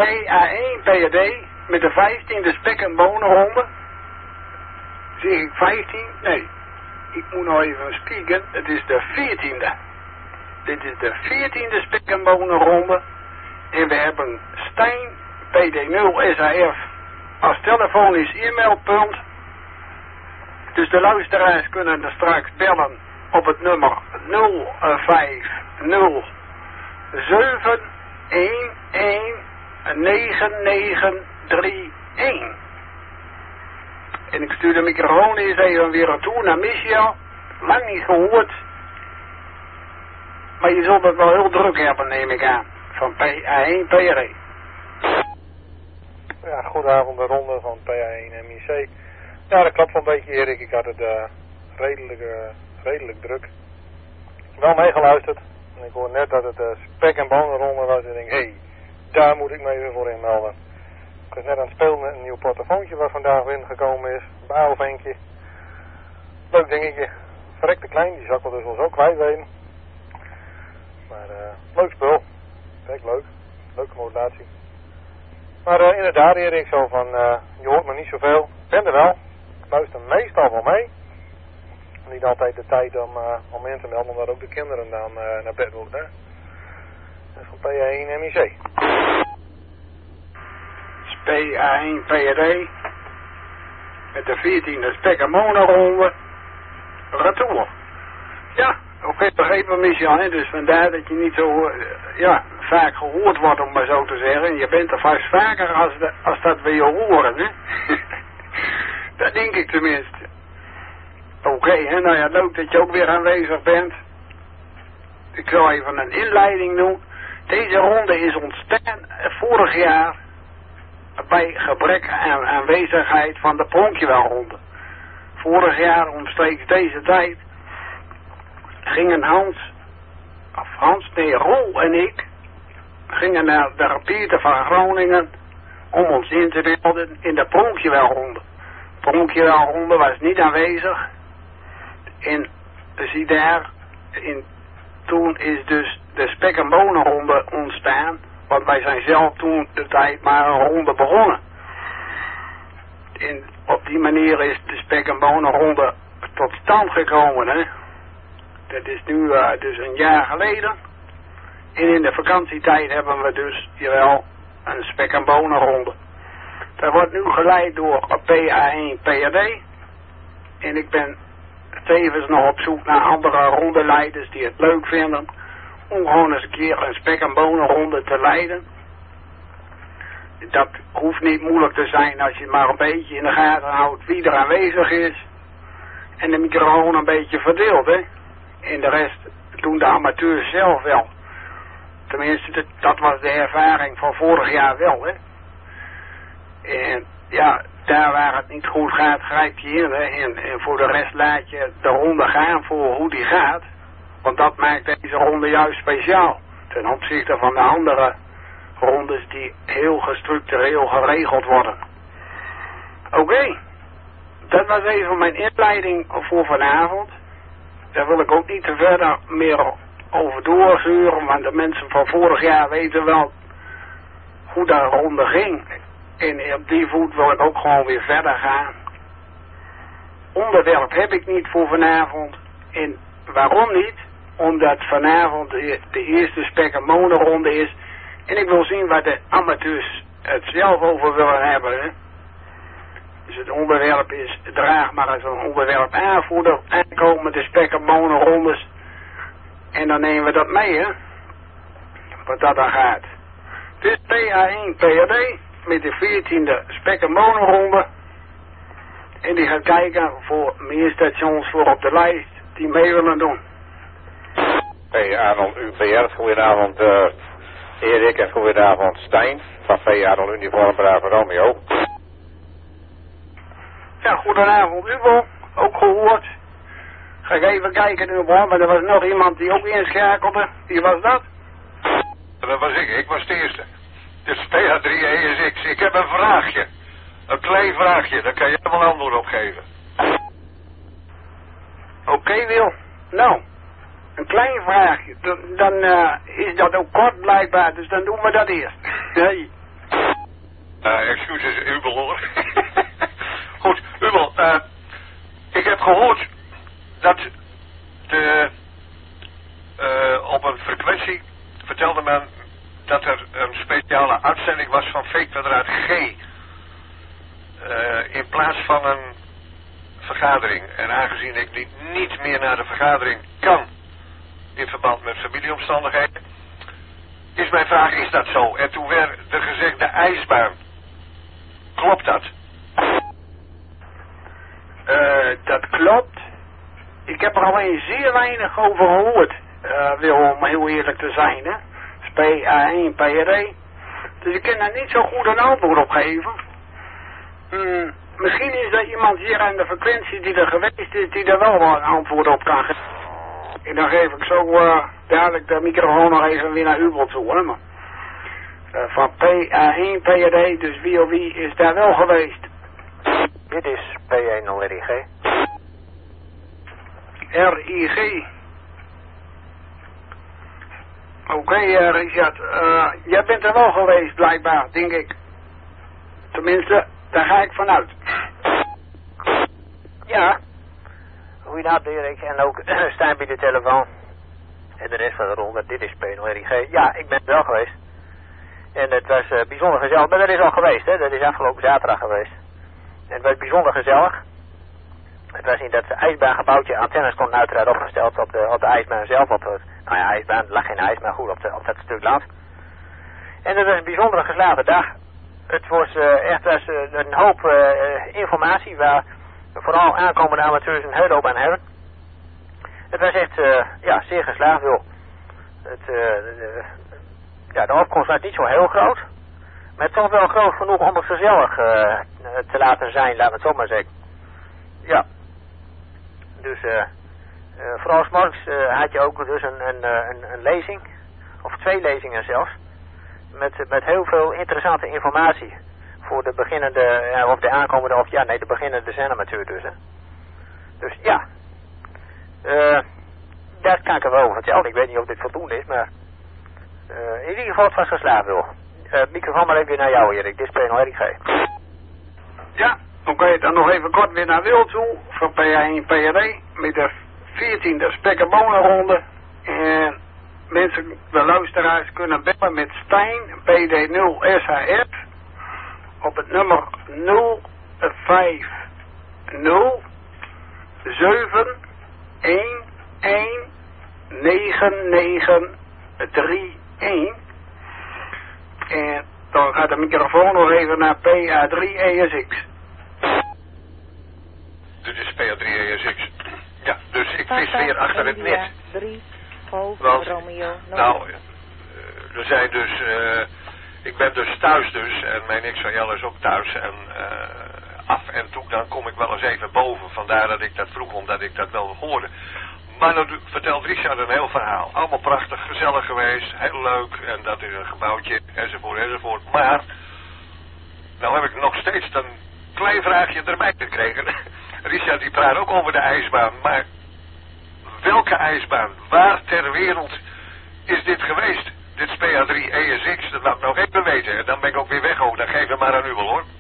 PA1 PRD met de 15e spek- en bonenronde. Zeg ik 15? Nee. Ik moet nog even spieken. Het is de 14e. Dit is de 14e spek- en bonenronde. En we hebben Stijn PD0 SAF als telefonisch e-mailpunt. Dus de luisteraars kunnen er straks bellen op het nummer 050-711-9931. En ik stuur de microfoon eens even weer toe naar Michel. Lang niet gehoord. Maar je zult het wel heel druk hebben, neem ik aan. Van PA1 PRE. Ja, goedenavond, de ronde van PA1 MIC. Ja, dat klopt wel een beetje, Erik. Ik had het redelijk druk. Wel meegeluisterd. En ik hoor net dat het spek- en bonenronde was. En ik denk, hé, daar moet ik me even voor inmelden. Ik was net aan het spelen met een nieuw portofoontje wat vandaag binnengekomen is. Baalvenkje. Leuk dingetje. Verrekte klein, die zak wel dus wel zo kwijt weten. Maar leuk spul. Kijk, leuk. Leuke modulatie. Maar inderdaad, Erik, zo van, je hoort me niet zoveel. Ik ben er wel. Ik luister meestal wel mee. Niet altijd de tijd om in te melden, omdat ook de kinderen dan naar bed moeten. Hè? Dat is van PA1 MIC. PA1 PRD met de 14e spek- en bonenronde. Retour. Ja, oké, begrepen Michel, hè? Dus vandaar dat je niet zo vaak gehoord wordt, om maar zo te zeggen. Je bent er vast vaker als dat we je horen, hè? Dat denk ik tenminste. Oké, hè, nou ja, leuk dat je ook weer aanwezig bent. Ik zal even een inleiding doen. Deze ronde is ontstaan vorig jaar bij gebrek aan aanwezigheid van de Pronkjewelronde. Vorig jaar omstreeks deze tijd gingen Rol en ik gingen naar de Pieter van Groningen om ons in te melden in de Pronkjewelronde. Pronkjewelronde was niet aanwezig en zie daar, toen is dus de spek- en bonenronde ontstaan, want wij zijn zelf toen de tijd maar een ronde begonnen. En op die manier is de spek- en bonenronde tot stand gekomen, hè. Dat is nu dus een jaar geleden. En in de vakantietijd hebben we dus jawel een spek- en bonenronde. Dat wordt nu geleid door PA1 PRD. En ik ben tevens nog op zoek naar andere rondeleiders die het leuk vinden om gewoon eens een keer een spek- en bonenronde te leiden. Dat hoeft niet moeilijk te zijn als je maar een beetje in de gaten houdt wie er aanwezig is. En de microfoon een beetje verdeelt, hè. En de rest doen de amateurs zelf wel. Tenminste, dat was de ervaring van vorig jaar wel, hè. En ja, daar waar het niet goed gaat, grijp je in, hè. En voor de rest laat je de ronde gaan voor hoe die gaat. Want dat maakt deze ronde juist speciaal. Ten opzichte van de andere rondes die heel gestructureel geregeld worden. Oké. Dat was even mijn inleiding voor vanavond. Daar wil ik ook niet te verder meer over doorzuren, want de mensen van vorig jaar weten wel hoe dat ronde ging. En op die voet wil ik ook gewoon weer verder gaan. Onderwerp heb ik niet voor vanavond. En waarom niet? Omdat vanavond de eerste spek- en bonenronde is. En ik wil zien waar de amateurs het zelf over willen hebben, hè. Dus het onderwerp is, draag maar eens een onderwerp aan voor de aankomende spek- en bonenrondes. En dan nemen we dat mee, hè. Wat dat dan gaat. Dus PA1 PRD met de 14e spek- en bonenronde. En die gaat kijken voor meer stations voor op de lijst die mee willen doen. Hey Arnold UPR, goedenavond Erik en goedenavond Stijn van V Arnold Uniform Bravo Romeo. Ja, goedenavond Ubo, ook gehoord. Ga ik even kijken Ubo, maar er was nog iemand die ook inschakelde. Wie was dat? Dat was ik was de eerste. Dit is PH3ESX. Ik heb een vraagje. Een klein vraagje, daar kan je helemaal antwoord op geven. Oké, Wil. Nou, een klein vraagje. Dan is dat ook kort blijkbaar, dus dan doen we dat eerst. Nee. gehoord dat op een frequentie vertelde men dat er een speciale uitzending was van V² G. In plaats van een vergadering. En aangezien ik niet meer naar de vergadering kan in verband met familieomstandigheden, is mijn vraag, is dat zo? En toen werd er gezegd de ijsbaan. Klopt dat? Dat klopt. Ik heb er alleen zeer weinig over gehoord, om heel eerlijk te zijn, hè. PA1, PRD. Dus ik kan daar niet zo goed een antwoord op geven. Misschien is er iemand hier aan de frequentie die er geweest is, die er wel een antwoord op kan geven. En dan geef ik zo dadelijk de microfoon nog even weer naar u toe, hè, maar. Van PA1, PRD, dus wie of wie is daar wel geweest? Dit is P10 RIG. RIG. Oké, Richard. Jij bent er wel geweest, blijkbaar, denk ik. Tenminste, daar ga ik vanuit. Ja. Goedenavond, Erik. En ook Stijn bij de telefoon. En de rest van de ronde. Dit is P10 RIG. Ja, ik ben er wel geweest. En het was bijzonder gezellig. Maar dat is al geweest, hè. Dat is afgelopen zaterdag geweest. En het was bijzonder gezellig. Het was in dat ijsbaangebouwtje. Antennes stonden uiteraard opgesteld op de ijsbaan zelf. IJsbaan, er lag geen ijs, maar goed, op dat stuk land. En het was een bijzondere geslaagde dag. Het was echt een hoop informatie waar vooral aankomende amateurs een hele hoop aan hebben. Het was echt zeer geslaagd, joh. De opkomst was niet zo heel groot. Maar toch wel groot genoeg om het gezellig te laten zijn, laten we het zo maar zeggen. Ja. Dus vooral 's morgens had je ook dus een lezing, of 2 lezingen zelfs, met heel veel interessante informatie voor de beginnende, of de aankomende, de beginnende zenamateur dus. Hè. Dus ja, daar kan ik er wel over vertellen. Ik weet niet of dit voldoende is, maar in ieder geval het was geslaagd, wil. Microfoon maar even weer naar jou, Erik. Dit is P10 RIG. Ja, oké, dan nog even kort weer naar Wil toe, van PA1 PRD, met de 14e spek- en bonenronde. En mensen, de luisteraars, kunnen bellen met Stijn, PD0 SHF, op het nummer 050 7119931. En dan gaat de microfoon nog even naar PA3 ESX. Dit is PA3 ESX. Ja, dus ik vis weer achter het net. 3, Golf, Want, Romeo. Er zijn dus, ik ben dus thuis dus, en mijn XVL is ook thuis, en af en toe dan kom ik wel eens even boven, vandaar dat ik dat vroeg, omdat ik dat wel hoorde. Maar dan vertelt Richard een heel verhaal, allemaal prachtig, gezellig geweest, heel leuk, en dat is een gebouwtje, enzovoort. Maar, nou heb ik nog steeds een klein vraagje erbij gekregen. Richard die praat ook over de ijsbaan, maar welke ijsbaan? Waar ter wereld is dit geweest? Dit is PA3 ESX, dat laat ik nog even weten. En dan ben ik ook weer weg, dan geef hem maar aan u wel, hoor.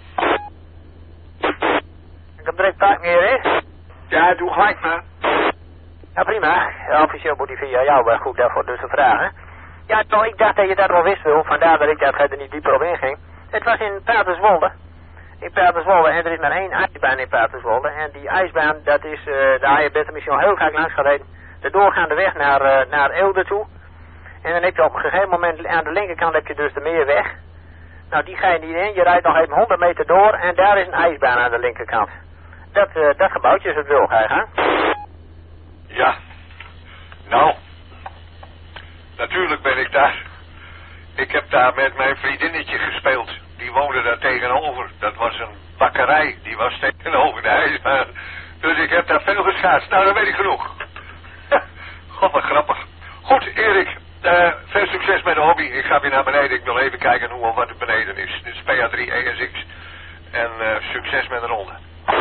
Ik heb direct taak meer, hè? Ja, doe gelijk maar. Ja, prima. Ja, officieel moet die via jou wel goed daarvoor dus te vragen. Ja, toch, ik dacht dat je dat wel wist, Wil. Vandaar dat ik daar verder niet dieper op inging. Het was in Paterswolde. In Paterswolde, en er is maar 1 ijsbaan in Paterswolde. En die ijsbaan, dat is, daar bent er misschien al heel graag langs gereden. De doorgaande weg naar Eelde toe. En dan heb je op een gegeven moment aan de linkerkant heb je dus de Meerweg. Nou, die ga je niet in. Je rijdt nog even 100 meter door en daar is een ijsbaan aan de linkerkant. Dat gebouwtje is het Wil, ga je gaan? Ja, nou, natuurlijk ben ik daar. Ik heb daar met mijn vriendinnetje gespeeld. Die woonde daar tegenover. Dat was een bakkerij. Die was tegenover de ijsbaan. Dus ik heb daar veel geschaatst. Nou, dan weet ik genoeg. God, wat grappig. Goed, Erik. Veel succes met de hobby. Ik ga weer naar beneden. Ik wil even kijken hoe of wat het beneden is. Dit is PA3 ESX. En succes met de ronde.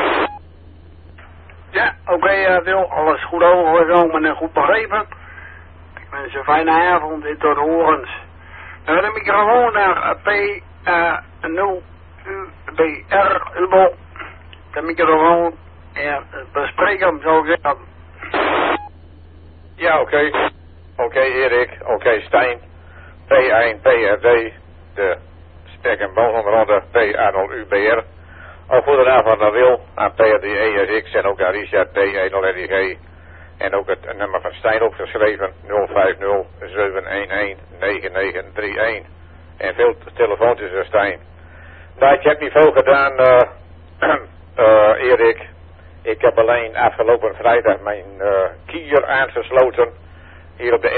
Ja, oké, Wil, alles goed overgenomen en goed begrepen. Ik wens je een fijne avond in tot de horens. Dan de microfoon naar P0UBR Ubel. De microfoon En bespreek hem, zou ik zeggen. Ja, oké. Oké, Erik. Oké, Stijn. P1, PRD. De spek- en boonronde P80UBR. Ook goedenavond aan Wil, aan PRD ESX en ook aan Richard P10LRG. En ook het nummer van Stijn opgeschreven, 050-711-9931. En veel telefoontjes aan Stijn. Nou, ik heb niet veel gedaan, Erik. Ik heb alleen afgelopen vrijdag mijn kier aangesloten. Hier op de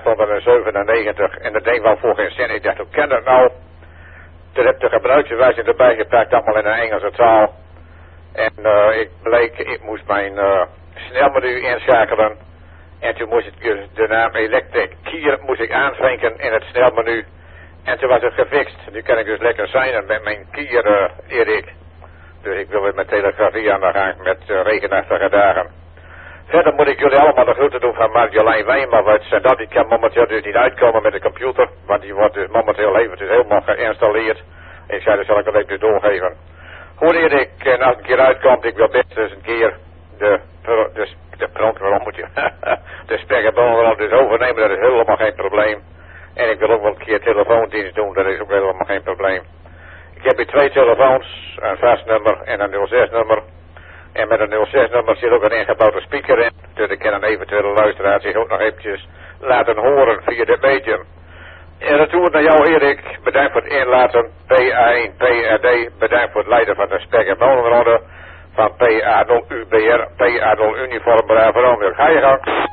RT897. En dat deed wel voor geen cent. Ik dacht, hoe kan dat nou? Toen heb ik de gebruikswijze erbij gepakt, allemaal in een Engelse taal. En ik moest mijn snelmenu inschakelen. En toen moest ik de naam Electric Kier moest ik aanvinken in het snelmenu. En toen was het gefixt. Nu kan ik dus lekker zijn met mijn Kier, Erik. Dus ik wil weer met telegrafie aan de gang met regenachtige dagen. Verder moet ik jullie allemaal de groeten doen van Marjolein Wijnmans. En dat die kan momenteel dus niet uitkomen met de computer. Want die wordt dus momenteel eventjes helemaal geïnstalleerd. Ik zei, dat zal ik wel even doorgeven. Hoe Erik, als een keer uitkomt, ik wil best eens een keer de waarom moet je? De spek- en boonrond dus overnemen, dat is helemaal geen probleem. En ik wil ook wel een keer telefoondienst doen, dat is ook helemaal geen probleem. Ik heb hier 2 telefoons, een vast nummer en een 06-nummer. En met een 06-nummer zit ook een ingebouwde speaker in. Dus ik kan een eventuele luisteraar zich ook nog eventjes laten horen via dit medium. En retour naar jou, Erik. Bedankt voor het inlaten. PA1, PRD. Bedankt voor het leiden van de spek- en bonenronde. Van PA0UBR, PA0 Uniform Bravo Romeo. Ga je gang.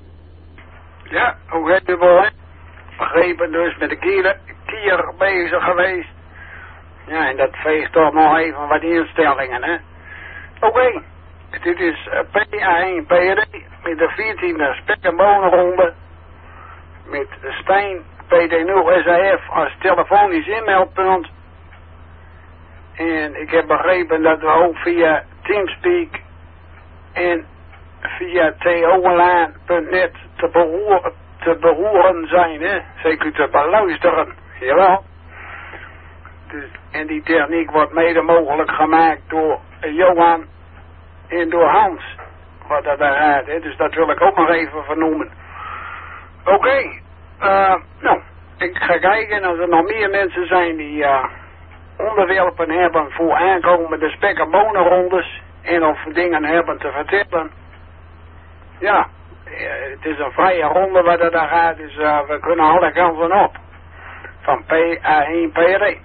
Ja, hoe heet u wel, hè? Begrepen dus met de kier bezig geweest. Ja, en dat veegt toch nog even wat instellingen, hè? Oké, dit is PA1 PRD met de 14e spek- en bonenronde. Met Stijn PD0 SAF als telefonisch inmeldpunt. En ik heb begrepen dat we ook via Teamspeak en via tolaan.net te behoren zijn, hè? Zeker te beluisteren, jawel. Dus, en die techniek wordt mede mogelijk gemaakt door Johan en door Hans, wat dat daar gaat, hè? Dus dat wil ik ook nog even vernoemen. Oké, nou, ik ga kijken of er nog meer mensen zijn die onderwerpen hebben voor aankomende spek- en bonenrondes en of dingen hebben te vertellen. Ja, het is een vrije ronde waar dat daar gaat, dus we kunnen alle kansen op. Van PA1 PRD.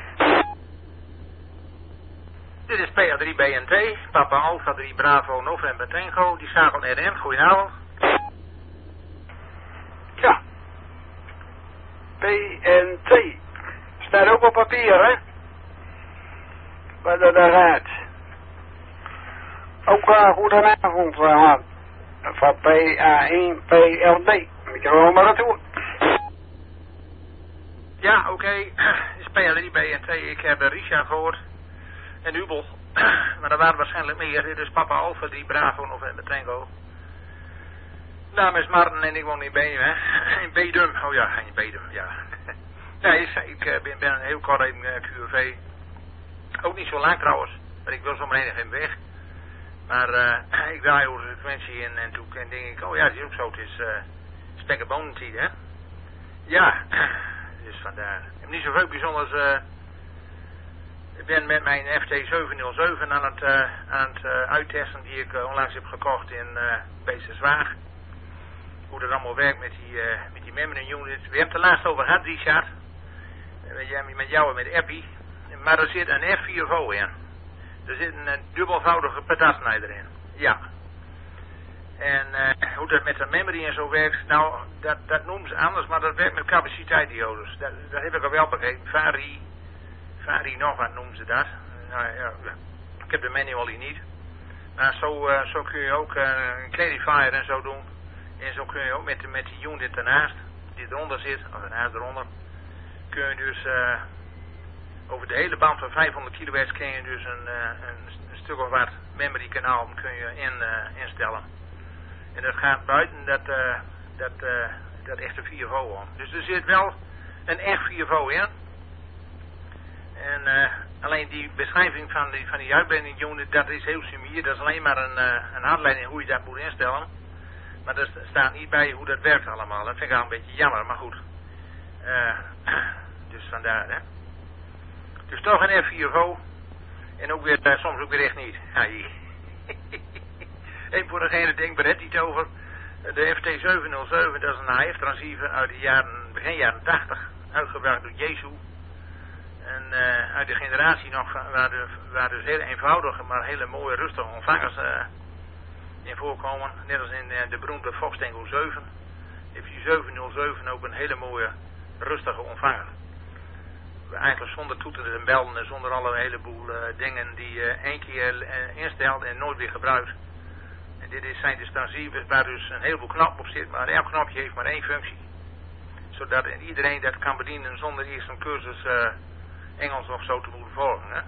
Dit is PA3 BNT, Papa Alpha 3 Bravo November Tango, die Sagon RN, goedenavond. Ja, PNT. Staat ook op papier, hè? Waar dat daar gaat. Ook goedenavond, van PA1 PLD. Moet je wel maar naartoe. Ja, oké. Dit is PA3 BNT, ik heb Richard gehoord. En Ubel. Maar er waren waarschijnlijk meer. Dit is Papa Alpha 3 Bravo November Tango. Naam is Martin en ik woon in Bedum, hè. In Bedum. Oh ja, in Bedum, ja. Nee, ik ben een heel kort in QV. Ook niet zo lang trouwens. Maar ik wil zo meteen even weg. Maar ik draai over de frequentie en toen denk ik, oh ja, het is ook zo. Het is spek- en bonentijd, hè. Ja, dus vandaar. Ik heb niet zoveel bijzonders. Ik ben met mijn FT707 aan het uittesten die ik onlangs heb gekocht in Beesterswaag. Hoe dat allemaal werkt met die memory unit. We hebben het er laatst over gehad, Richard. Met jou en met Eppie. Maar er zit een F4V in. Er zit een dubbelvoudige patatsnijder in. Ja. En hoe dat met de memory en zo werkt, nou, dat noemen ze anders, maar dat werkt met capaciteitsdiodes. Dat heb ik al wel begrepen. Vari nog wat noemen ze dat. Nou, ja, ik heb de manual hier niet. Maar zo kun je ook een clarifier en zo doen. En zo kun je ook met die unit ernaast, die eronder zit, of ernaast eronder, kun je dus over de hele band van 500 kHz kun je dus een stuk of wat memory kanaal kun je instellen. En dat gaat buiten dat echte 4V om. Dus er zit wel een echt 4V in. En alleen alleen die beschrijving van die uitbreiding unit, dat is heel sumier. Dat is alleen maar een handleiding hoe je dat moet instellen. Maar er staat niet bij hoe dat werkt allemaal. Dat vind ik al een beetje jammer, maar goed. Dus vandaar, hè. Dus toch een F4O. En ook weer, soms ook weer echt niet. En voor degene denkt Brett iets over. De FT707, dat is een HF-transceiver uit de begin jaren 80. Uitgebracht door Jesu. En uit de generatie nog, waar dus heel eenvoudige, maar hele mooie rustige ontvangers in voorkomen. Net als in de beroemde Fox Tango 7. FT707 ook een hele mooie rustige ontvanger. Eigenlijk zonder toeteren en bellen en zonder alle heleboel dingen die je één keer instelt en nooit weer gebruikt. En dit zijn dus transceivers waar dus een heleboel knop op zit, maar elk knopje heeft maar één functie. Zodat iedereen dat kan bedienen zonder eerst een cursus Engels of zo te moeten volgen. Hè?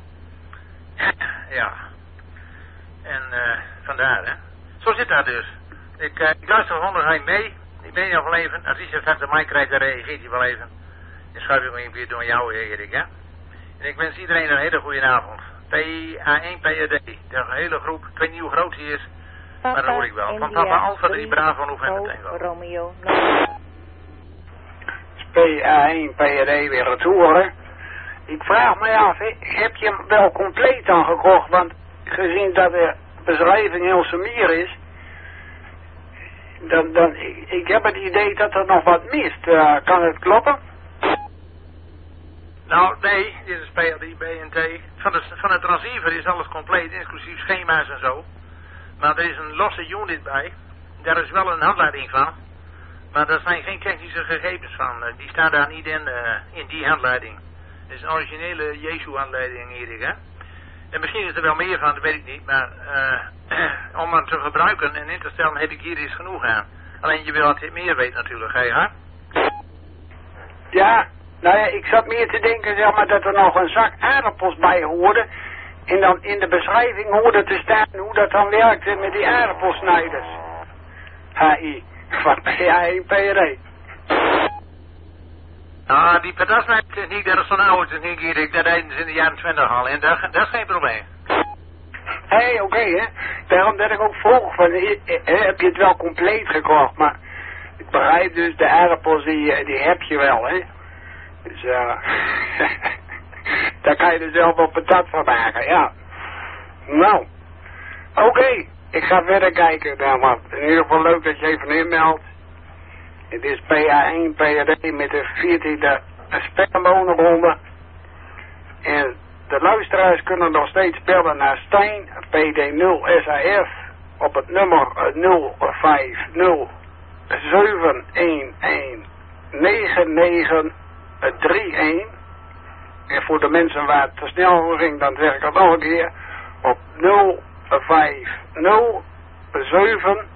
Ja. En vandaar, hè. Zo zit dat dus. Ik luister onderheen mee. Ik ben nog wel even. Als Richard straks de mic krijgt, dan reageert hij wel even. Dan schuif ik me weer door jou, Erik, hè. En ik wens iedereen een hele goede avond. PA1 PRD. De hele groep. Ik weet niet hoe groot die is. Maar dat hoor ik wel. Van Papa Alpha 3 Bravo November Tango. Romeo. PA1 PRD weer retour, hè. Ik vraag me af, heb je hem wel compleet dan gekocht? Want gezien dat de beschrijving heel sumier is, ik heb het idee dat er nog wat mist. Kan het kloppen? Nou, nee, dit is PLD, BNT. Van de transceiver is alles compleet, inclusief schema's en zo. Maar er is een losse unit bij. Daar is wel een handleiding van. Maar daar zijn geen technische gegevens van. Die staan daar niet in die handleiding. Het is een originele Jesu-handleiding, Erik, hè. En misschien is er wel meer van, dat weet ik niet. Maar om hem te gebruiken en in te stellen heb ik hier eens genoeg aan. Alleen je wil wat meer weten natuurlijk, hè? Ja, nou ja, ik zat meer te denken, zeg maar, dat er nog een zak aardappels bij hoorde. En dan in de beschrijving hoorde te staan hoe dat dan werkte met die aardappelsnijders. HI, van PA1 PRD. Nou, die pedasnijtechniek, dat is zo'n oude techniek, Erik. Dat deden ze in de jaren 20 al. En dat is geen probleem. Hé, oké, hè. Daarom dat ik ook vroeg van, heb je het wel compleet gekocht? Maar ik begrijp dus, de aardappels die heb je wel, hè. Dus daar kan je er zelf wel patat van maken, ja. Nou, oké. Ik ga verder kijken, nou, maar in ieder geval leuk dat je even inmeldt. Het is PA1 PRD met de 14e spekkenbonenronde. En de luisteraars kunnen nog steeds bellen naar Stijn, PD0 SAF, op het nummer 050 711 9931. En voor de mensen waar het te snel ging, dan zeg ik het nog een keer, op 050 711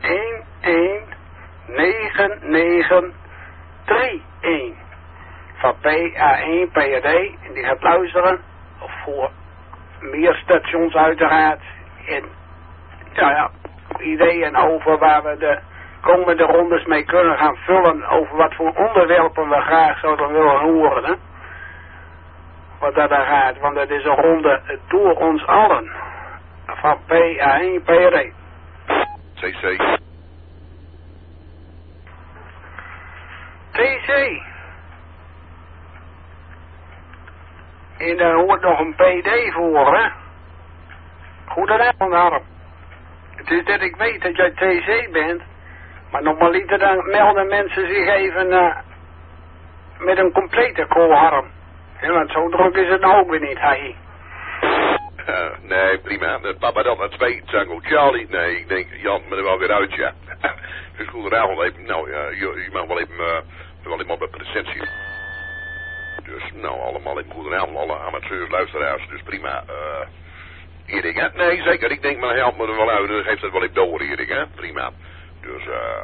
9931 van PA1 PRD. En die gaat luisteren, of voor meer stations uiteraard. En ja, ideeën over waar we de komende rondes mee kunnen gaan vullen, over wat voor onderwerpen we graag zouden willen horen, hè? Wat dat daar gaat, want het is een ronde door ons allen van PA1 PRD. CC. TC. En daar hoort nog een PD voor, hè? Goedenavond, Harm. Het is dat ik weet dat jij TC bent, maar normaliter dan melden mensen zich even met een complete call, Harm. Ja, want zo druk is het nou ook weer niet, hij. Nee, prima. Papa dan naar 2, Tango Charlie. Nee, ik denk, Jan, me er wel weer uit, ja. Dus goedenavond even. Nou, ja, je mag wel even op de presentie. Dus, nou, allemaal even goedenavond, alle amateurs, luisteraars. Dus prima. Erik, hè? Nee, zeker. Ik denk, maar helpt me er wel uit. Dan geeft het wel even door, Erik, hè? Prima. Dus,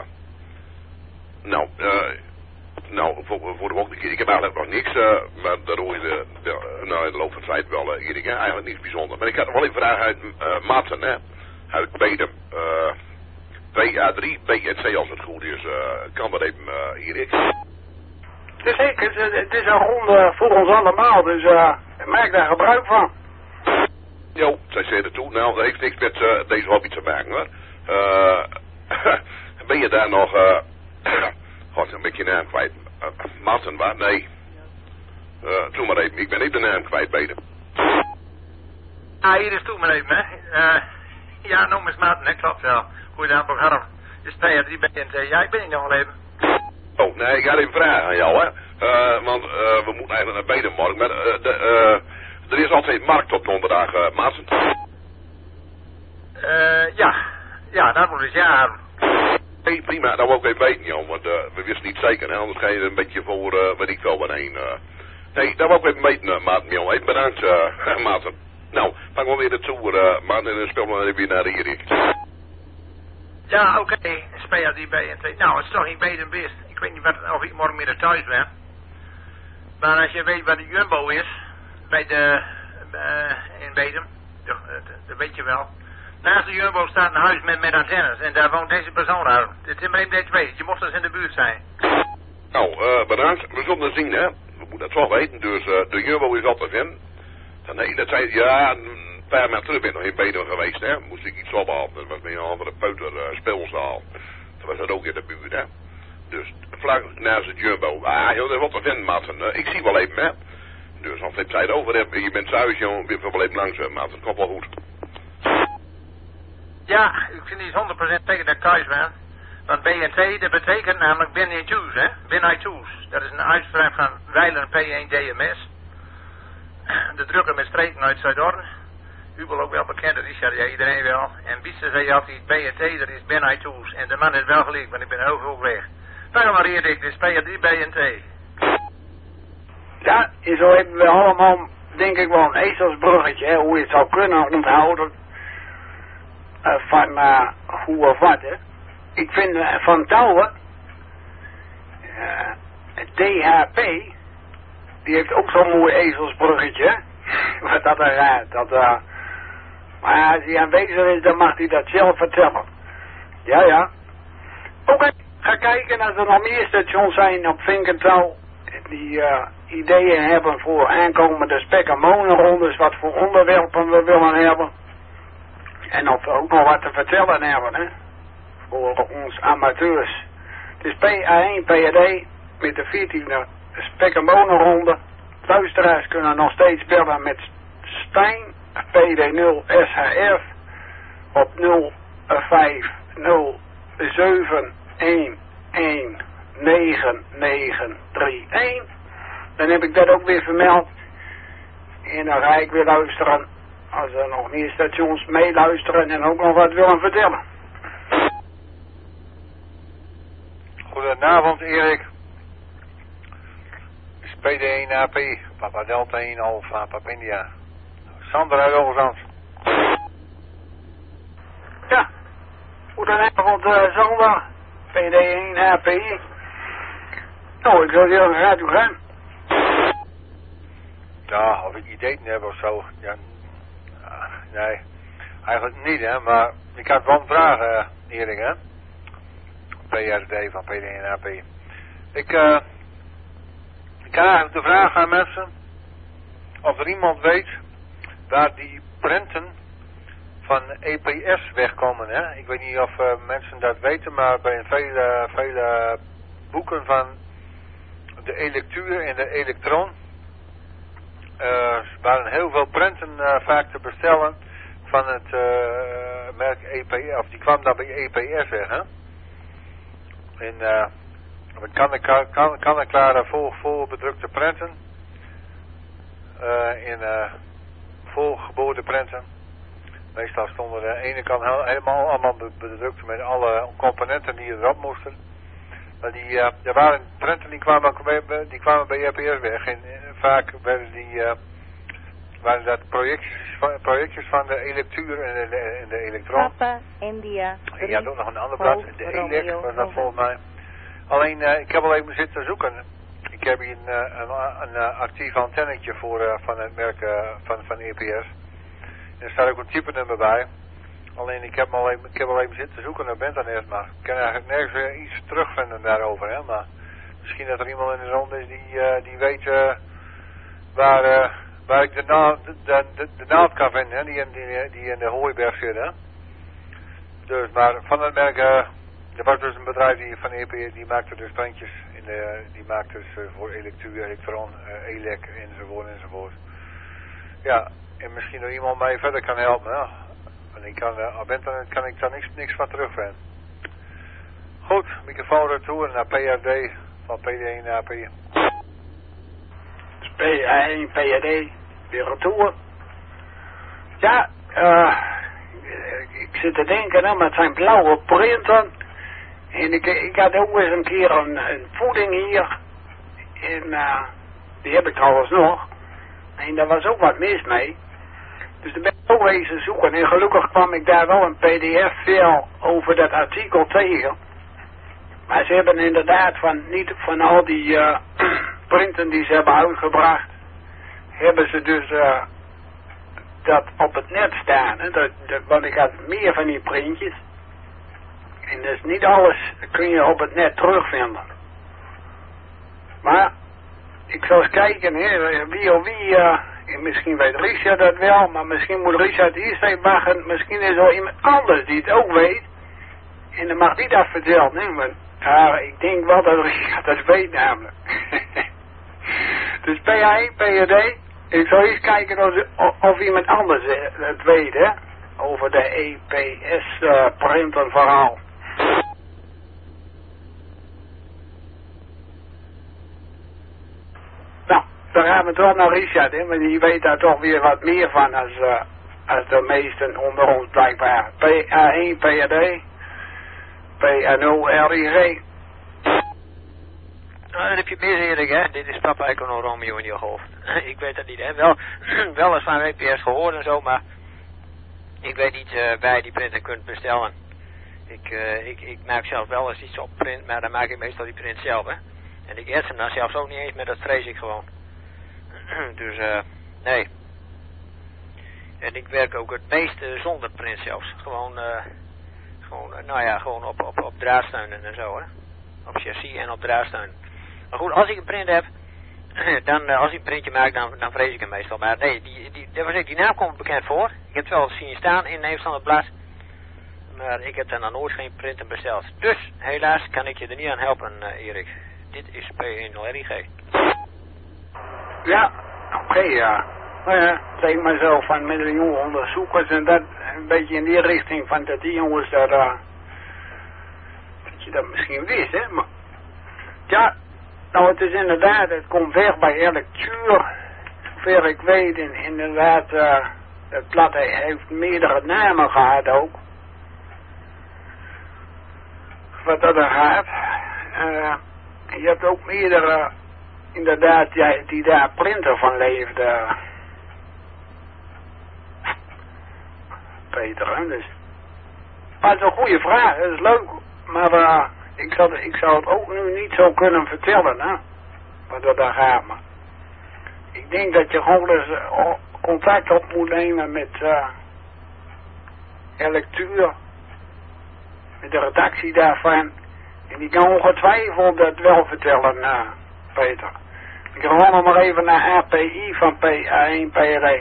nou, voor de volgende keer. Ik heb eigenlijk nog niks, maar daar hoor je in de loop van de tijd wel, Erik, hè? Eigenlijk niks bijzonders. Maar ik had nog wel een vraag uit Maarten, hè? Uit Bedem. PA3, BNC als het goed is. Kan dat even, Erik? Zeker, het is een ronde voor ons allemaal, dus maak daar gebruik van. Jo, zij zeiden toe. Nou, dat heeft niks met deze hobby te maken, hoor. Ben je daar nog... God, een beetje naam kwijt. Marten, waar? Nee. Doe maar even. Ik ben even de naam kwijt, beter. Ah, hier is toe maar even, hè. Ja, noem eens Maarten, hè, klopt wel. Goedenavond, Harm. Is Speyer 3 BNT? Ja, ik ben hier nog wel even. Oh, nee, ik ga even vragen aan jou, hè. Want we moeten eigenlijk naar Bedenmarkt. Maar er is altijd markt op donderdag, Maarten. Ja, dat moet eens ja. Nee, prima, dat wil ik even weten, joh. Want we wisten niet zeker, hè. Anders ga je er een beetje voor, weet ik wel, waarheen. Nee, dat wil ik even weten, Maarten, joh. Even bedankt, Maarten. Nou, pak wel weer de toer, Maarten, en dan spelen we weer naar de Erik. Ja, oké. Speyer 3 BNT. Nou, het is toch niet beter best. Ik weet niet of ik morgen meer thuis ben. Maar als je weet waar de Jumbo is, bij in Bedum, dat weet je wel. Naast de Jumbo staat een huis met antennes en daar woont deze persoon uit. Het is maar even dat je weet, je mocht dus in de buurt zijn. Nou, bedankt. We zullen het zien, hè. We moeten het toch weten, dus de Jumbo is altijd in. Nee, dat zei, ja, een paar maanden terug ben ik nog in Bedum geweest, hè. Moest ik iets ophalen, dat was met een andere peuter speelzaal. Dat was dat ook in de buurt, hè. Dus vlak naast de Jumbo. Ah, joh, dat is wat te vinden, Maarten. Ik zie wel even, hè. Dus als ik tijd over heb, je bent thuis, joh, ik ben wel even langs, Maarten. Het komt wel goed. Ja, ik vind niet 100% zeker dat ik thuis ben. Want BNT, dat betekent namelijk Ben in Toes, hè. Ben I Toes. Dat is een uitspraak van Weiler P1 DMS. De drukker met streken uit Zuidorn. U wil ook wel bekend, dat is ja iedereen wel. En Biester zei altijd, BNT, dat is Ben I Toes. En de man is wel gelijk, want ik ben heel hoog weg. Dag maar Erik, dit is Speyer 3 BNT. Ja, je zo hebben we allemaal, denk ik wel, een ezelsbruggetje, hè, hoe je het zou kunnen onthouden. Van hoe of wat, hè. Ik vind van Touwen, DHP, die heeft ook zo'n mooi ezelsbruggetje, hè. Wat dat er gaat, maar als hij aanwezig is, dan mag hij dat zelf vertellen. Ja. Oké, ga kijken als er nog meer stations zijn op Vinkental, die ideeën hebben voor aankomende spek- en monenrondes, wat voor onderwerpen we willen hebben. En of we ook nog wat te vertellen hebben, hè. Voor ons amateurs. Het is PA1 PAD met de 14e spek- en monenronde. Luisteraars kunnen nog steeds bellen met Stijn, PD0 SHF op 05071199931. Dan heb ik dat ook weer vermeld. En dan ga ik weer luisteren als er nog meer stations meeluisteren en ook nog wat willen vertellen. Goedenavond Erik. Is PD1 AP, Papa Delta 1 Alpha, Papa India. Sander uit Overzand. Ja, goedenavond Sander, PD1 AP. Nou, ik zou zeggen, gaat u gaan. Ja, of ik ideeën heb of zo. Ja, nee, eigenlijk niet hè, maar ik had wel een vraag Erik hè. PRD van PD1 AP. Ik kan eigenlijk de vraag aan mensen of er iemand weet waar die prenten van EPS wegkomen hè. Ik weet niet of mensen dat weten, maar bij vele boeken van de electuur en de elektron waren heel veel prenten vaak te bestellen van het merk EPS, of die kwam dan bij EPS weg hè. En kan er klare vol bedrukte prenten in volgeboorde prenten. Meestal stonden de ene kant helemaal allemaal bedrukt met alle componenten die erop moesten. Maar er waren prenten die kwamen bij EPS weg. En vaak waren dat projectjes van de electuur en de elektron. Papa, India. En je had ook nog een ander blad, de ELEC was dat volgens mij. Alleen, ik heb al even zitten zoeken. Ik heb hier een actief antennetje voor van het merk van EPS. En er staat ook een type nummer bij. Alleen ik heb al even zitten zoeken naar internet, maar ik kan eigenlijk nergens iets terugvinden daarover. Hè? Maar misschien dat er iemand in de ronde is die weet waar ik de naald kan vinden, hè, die in de Hooiberg zit, hè. Dus, maar van het merk, er was dus een bedrijf van EP, die maakte dus printjes, die maakte dus voor Electuur, Electron, Elec, enzovoort. Ja, en misschien nog iemand mij verder kan helpen, hè. En kan ik daar niks van terugvinden. Goed, microfoon retour naar PRD, van PD1 naar P. PA1, PRD, weer retour. Ja, ik zit te denken, hè, met zijn blauwe printen. En ik had ook eens een keer een voeding hier. En die heb ik trouwens nog. En daar was ook wat mis mee. Dus daar ben ik ook eens zoeken. En gelukkig kwam ik daar wel een pdf-file over dat artikel tegen. Maar ze hebben inderdaad niet van al die printen die ze hebben uitgebracht, hebben ze dus dat op het net staan. Hè? Want ik had meer van die printjes. En dus niet alles kun je op het net terugvinden. Maar ik zal eens kijken, hè, wie, misschien weet Richard dat wel, maar misschien moet Richard eerst even wachten. Misschien is er wel iemand anders die het ook weet. En dan mag die dat vertellen, hè, want ik denk wel dat Richard dat weet namelijk. Dus PA1, PRD, ik zal eens kijken of iemand anders het weet, hè, over de EPS-printen verhaal. Nou, dan gaan we toch naar Richard, hè, want die weet daar toch weer wat meer van als de meesten onder ons blijkbaar. PA1, PRD, PA0, RIG. Nou, dan heb je mis, Erik, hè. Dit is Papa Econo Romeo in je hoofd. Ik weet dat niet, hè. Wel eens van WPS gehoord en zo, maar ik weet niet waar je die printer kunt bestellen. Ik maak zelf wel eens iets op print, maar dan maak ik meestal die print zelf, hè. En ik eet hem dan zelfs ook niet eens, maar dat vrees ik gewoon. Dus, nee. En ik werk ook het meeste zonder print zelfs. Gewoon op draadsteunen en zo, hè. Op chassis en op draadsteunen. Maar goed, als ik een print heb, dan als ik een printje maak, dan vrees ik hem meestal. Maar nee, die naam komt bekend voor. Ik heb het wel zien staan in een van het blad. Maar ik heb dan nog nooit geen printer besteld. Dus, helaas kan ik je er niet aan helpen, Erik. Dit is P1RIG. Ja, oké, ja. Nou ja, zeg maar zo van met de jonge onderzoekers en dat een beetje in die richting van dat die jongens daar, dat je dat misschien wist, hè. Maar, ja, nou het is inderdaad, het komt weg bij Electuur, zover ik weet, en inderdaad, het blad heeft meerdere namen gehad ook. Wat dat er gaat. Je hebt ook meerdere, inderdaad, die daar printer van leefden. Peter, hè, dus. Maar het is een goede vraag, dat is leuk. Maar ik zou het ook nu niet zo kunnen vertellen, hè. Wat dat daar gaat, maar. Ik denk dat je gewoon eens contact op moet nemen met Electuur. Met de redactie daarvan. En die kan ongetwijfeld dat wel vertellen, Peter. Ik ga gewoon nog maar even naar API van PA1 PRD.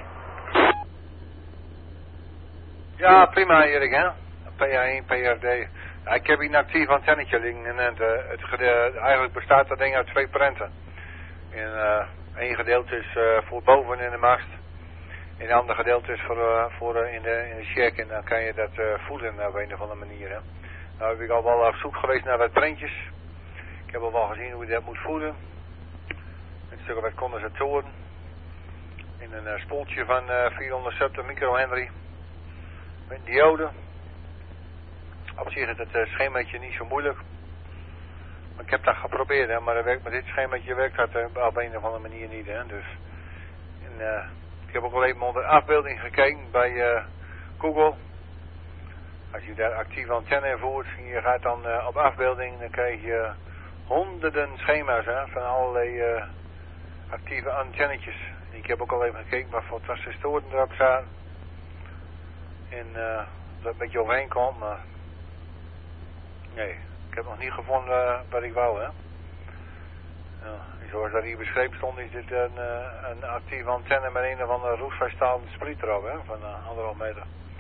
Ja, prima Erik, hè. PA1, PRD. Ja, ik heb hier een actief antennetje liggen en eigenlijk bestaat dat ding uit 2 prenten. En één gedeelte is voor boven in de mast. En een ander gedeelte is voor in de check. En dan kan je dat voeden op een of andere manier, hè. Nou heb ik al wel op zoek geweest naar wat prentjes. Ik heb al wel gezien hoe je dat moet voeden. Een stuk wat condensatoren. In een spoeltje van 470 microhenry. Met een diode. Op zich is het schemaatje niet zo moeilijk. Maar ik heb dat geprobeerd, hè, maar met dit schemaatje werkt dat op een of andere manier niet, hè. Dus, ik heb ook al even onder afbeelding gekeken bij Google. Als je daar actieve antenne invoert en je gaat dan op afbeelding, dan krijg je honderden schema's, hè, van allerlei actieve antennetjes. En ik heb ook al even gekeken wat voor transistoren erop staan. En dat een beetje overheen komt, maar nee, ik heb nog niet gevonden wat ik wou, hè. Ja, zoals dat hier beschreven stond, is dit een actieve antenne met een of andere roestvrijstalende spriet erop, hè, van 1,5 meter.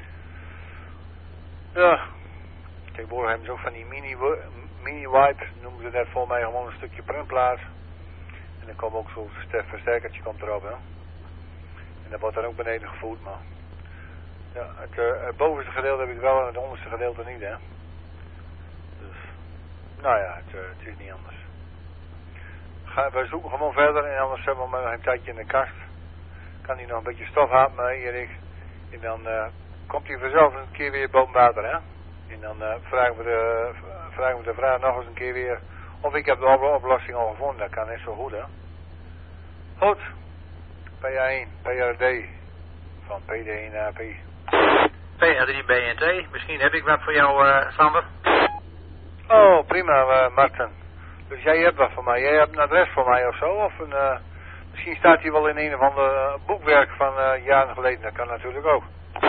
Ja, tegenwoordig hebben ze ook van die mini-wipe, noemen ze dat voor mij gewoon een stukje printplaat. En dan komt ook zo'n versterkertje komt erop, hè. En dat wordt dan ook beneden gevoerd, maar... Ja, het bovenste gedeelte heb ik wel en het onderste gedeelte niet, hè. Dus, nou ja, het is niet anders. We zoeken gewoon verder en anders hebben we maar nog een tijdje in de kast. Kan hij nog een beetje stof halen mee, Erik. En dan komt hij vanzelf een keer weer boven water, hè. En dan vragen we de vraag nog eens een keer weer of ik heb de oplossing al gevonden. Dat kan net zo goed, hè. Goed. PA1, PRD. Van PD1 naar P. PA3BNT, misschien heb ik wat voor jou, Sander. Oh, prima, Martin. Dus jij hebt wat voor mij. Jij hebt een adres voor mij of zo? Of misschien staat hij wel in een of ander boekwerk van jaren geleden. Dat kan natuurlijk ook.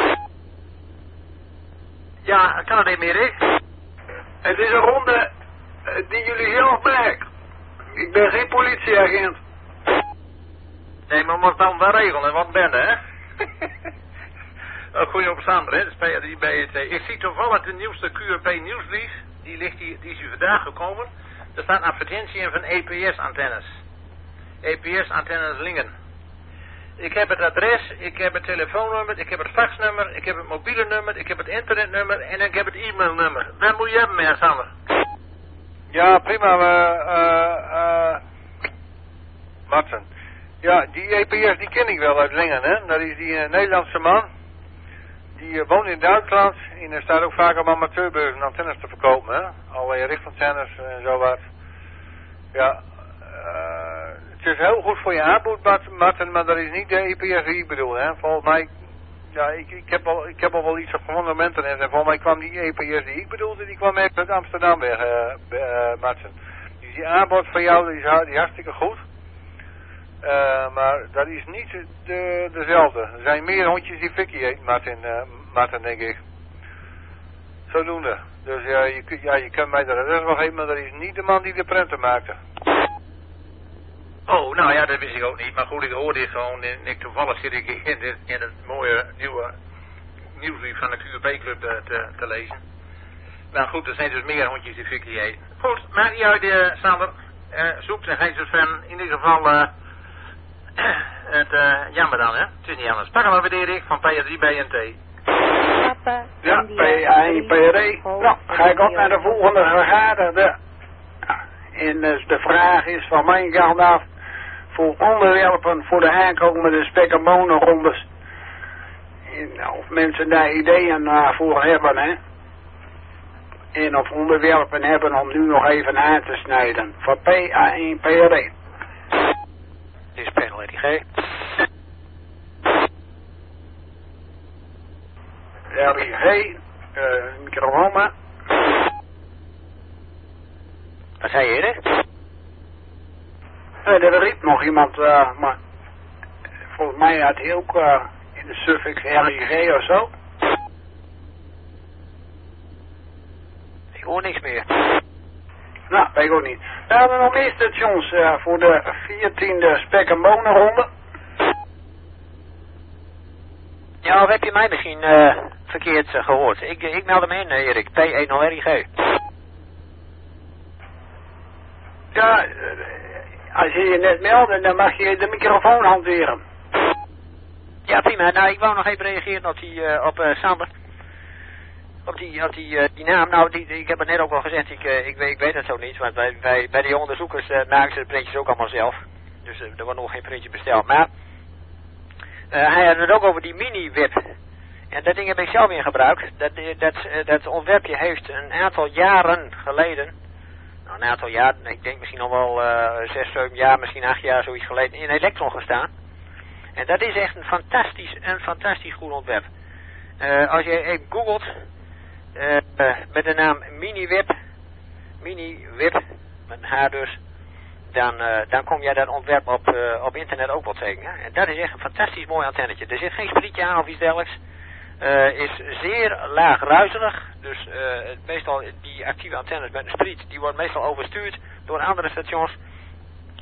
Ja, kan het niet meer, Rick? Het is een ronde die jullie zelf maken. Ik ben geen politieagent. Nee, maar moet dan wel regelen, wat ben je, hè? Goeie op Sander, hè? Dat is PA3BNT. Ik zie toevallig de nieuwste QRP nieuwsbrief. Die is u vandaag gekomen. Er staat een advertentie in van EPS-antennes. EPS-antennes Lingen. Ik heb het adres, ik heb het telefoonnummer, ik heb het faxnummer, ik heb het mobiele nummer, ik heb het internetnummer en ik heb het e-mailnummer. Wat moet je hebben, meneer Sander? Ja, prima, Martin. Ja, die EPS die ken ik wel uit Lingen, hè. Dat is die Nederlandse man. Die woont in Duitsland en er staat ook vaak op amateurbeurzen antennes te verkopen, hè. Allerlei richtantennes en zo wat. Ja, het is heel goed voor je aanbod, Martin, maar dat is niet de EPS die ik bedoel, hè. Volgens mij, ja, ik heb al wel iets op fundamenten en volgens mij kwam die EPS die ik bedoelde, die kwam echt uit Amsterdam weg, Martin. Dus die aanbod van jou, die is hartstikke goed. Maar dat is niet dezelfde. Er zijn meer hondjes die fikkie eten, Martin, denk ik. Zodoende. Dus je kunt mij dat adres wel geven, maar dat is niet de man die de prenten maakte. Oh, nou ja, dat wist ik ook niet. Maar goed, ik hoorde dit gewoon. En toevallig zit ik in het mooie nieuwe nieuwsbrief van de QRP-club te lezen. Maar goed, er zijn dus meer hondjes die fikkie eten. Goed, maakt niet uit, Sander. Zoekt en geeft dus van in ieder geval... jammer dan, hè? Het is niet anders. Pak hem maar weer, Erik, van PA3BNT. Ja, PA1, PRD. Nou, ga ik op naar de volgende vergaderde. En de vraag is van mijn kant af voor onderwerpen voor de aankomende spek- en bonenrondes. Of mensen daar ideeën voor hebben, hè? En of onderwerpen hebben om nu nog even aan te snijden. Voor PA1, PRD. Dit is panel RIG. RIG, microfoon maar. Wat zei je, Erik? Er riep nog iemand, maar volgens mij had hij ook in de suffix RIG of zo. Ik hoor niks meer. Nou, weet ik ook niet. We hebben nog meer stations voor de 14e spek- en bonenronde. Ja, of heb je mij misschien verkeerd gehoord? Ik meld hem in, Erik. P10RIG. Ja, als je je net meldt, dan mag je de microfoon hanteren. Ja, prima. Nou, ik wou nog even reageren op Sander. Op die naam. Nou, ik heb het net ook al gezegd. Ik weet het zo niet. Want bij die onderzoekers maken ze de printjes ook allemaal zelf. Dus er wordt nog geen printje besteld. Maar hij had het ook over die mini-wip. En dat ding heb ik zelf in gebruik. Dat ontwerpje heeft een aantal jaren geleden... Nou, een aantal jaar, ik denk misschien nog wel 6, 7 jaar, misschien 8 jaar, zoiets geleden, in Electron gestaan. En dat is echt een fantastisch goed ontwerp. Als je even googelt met de naam mini-wip, met een H dus, dan kom jij dat ontwerp op internet ook wel tegen. Hè? En dat is echt een fantastisch mooi antennetje. Er zit geen sprietje aan of iets dergelijks. Is zeer laag ruizerig. Dus meestal die actieve antennes met een spriet, die worden meestal overstuurd door andere stations.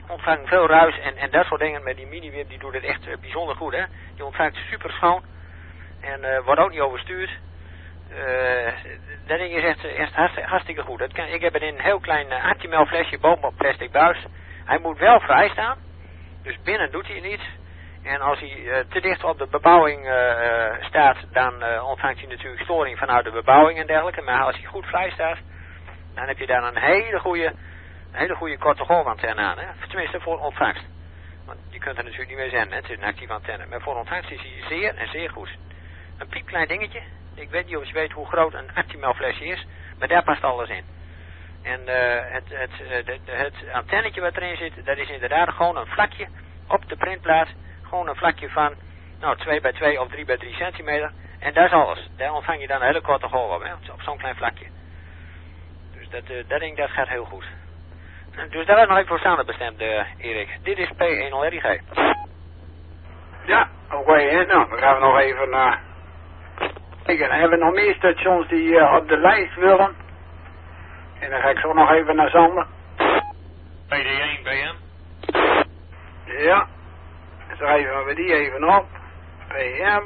ontvangt veel ruis en dat soort dingen. Met die mini-wip, die doet het echt bijzonder goed, hè. Die ontvangt super schoon. En wordt ook niet overstuurd. Dat ding is echt hartstikke goed. Ik heb het in een heel klein Actimel flesje bovenop plastic buis. Hij moet wel vrij staan. Dus binnen doet hij niets. En als hij te dicht op de bebouwing staat, dan ontvangt hij natuurlijk storing vanuit de bebouwing en dergelijke. Maar als hij goed vrij staat, dan heb je daar een hele goede korte golfantenne aan. Hè? Tenminste voor ontvangst. Want je kunt er natuurlijk niet meer zenden, hè? Het is een actieve antenne. Maar voor ontvangst is hij zeer en zeer goed. Een piepklein dingetje. Ik weet niet of je weet hoe groot een Actimel flesje is, maar daar past alles in. En het antennetje wat erin zit, dat is inderdaad gewoon een vlakje op de printplaat. Gewoon een vlakje van 2 bij 2 of 3 bij 3 centimeter. En dat is alles. Daar ontvang je dan een hele korte golf op, hè, op zo'n klein vlakje. Dus dat ding, dat gaat heel goed. Dus daar was nog even voor staande bestemd, Erik. Dit is P10RIG. Ja, oké, nou, dan gaan we nog even naar... Kijk, dan hebben we nog meer stations die op de lijst willen. En dan ga ik zo nog even naar Sander. PD1, BM. Ja. Schrijven we die even op. PM.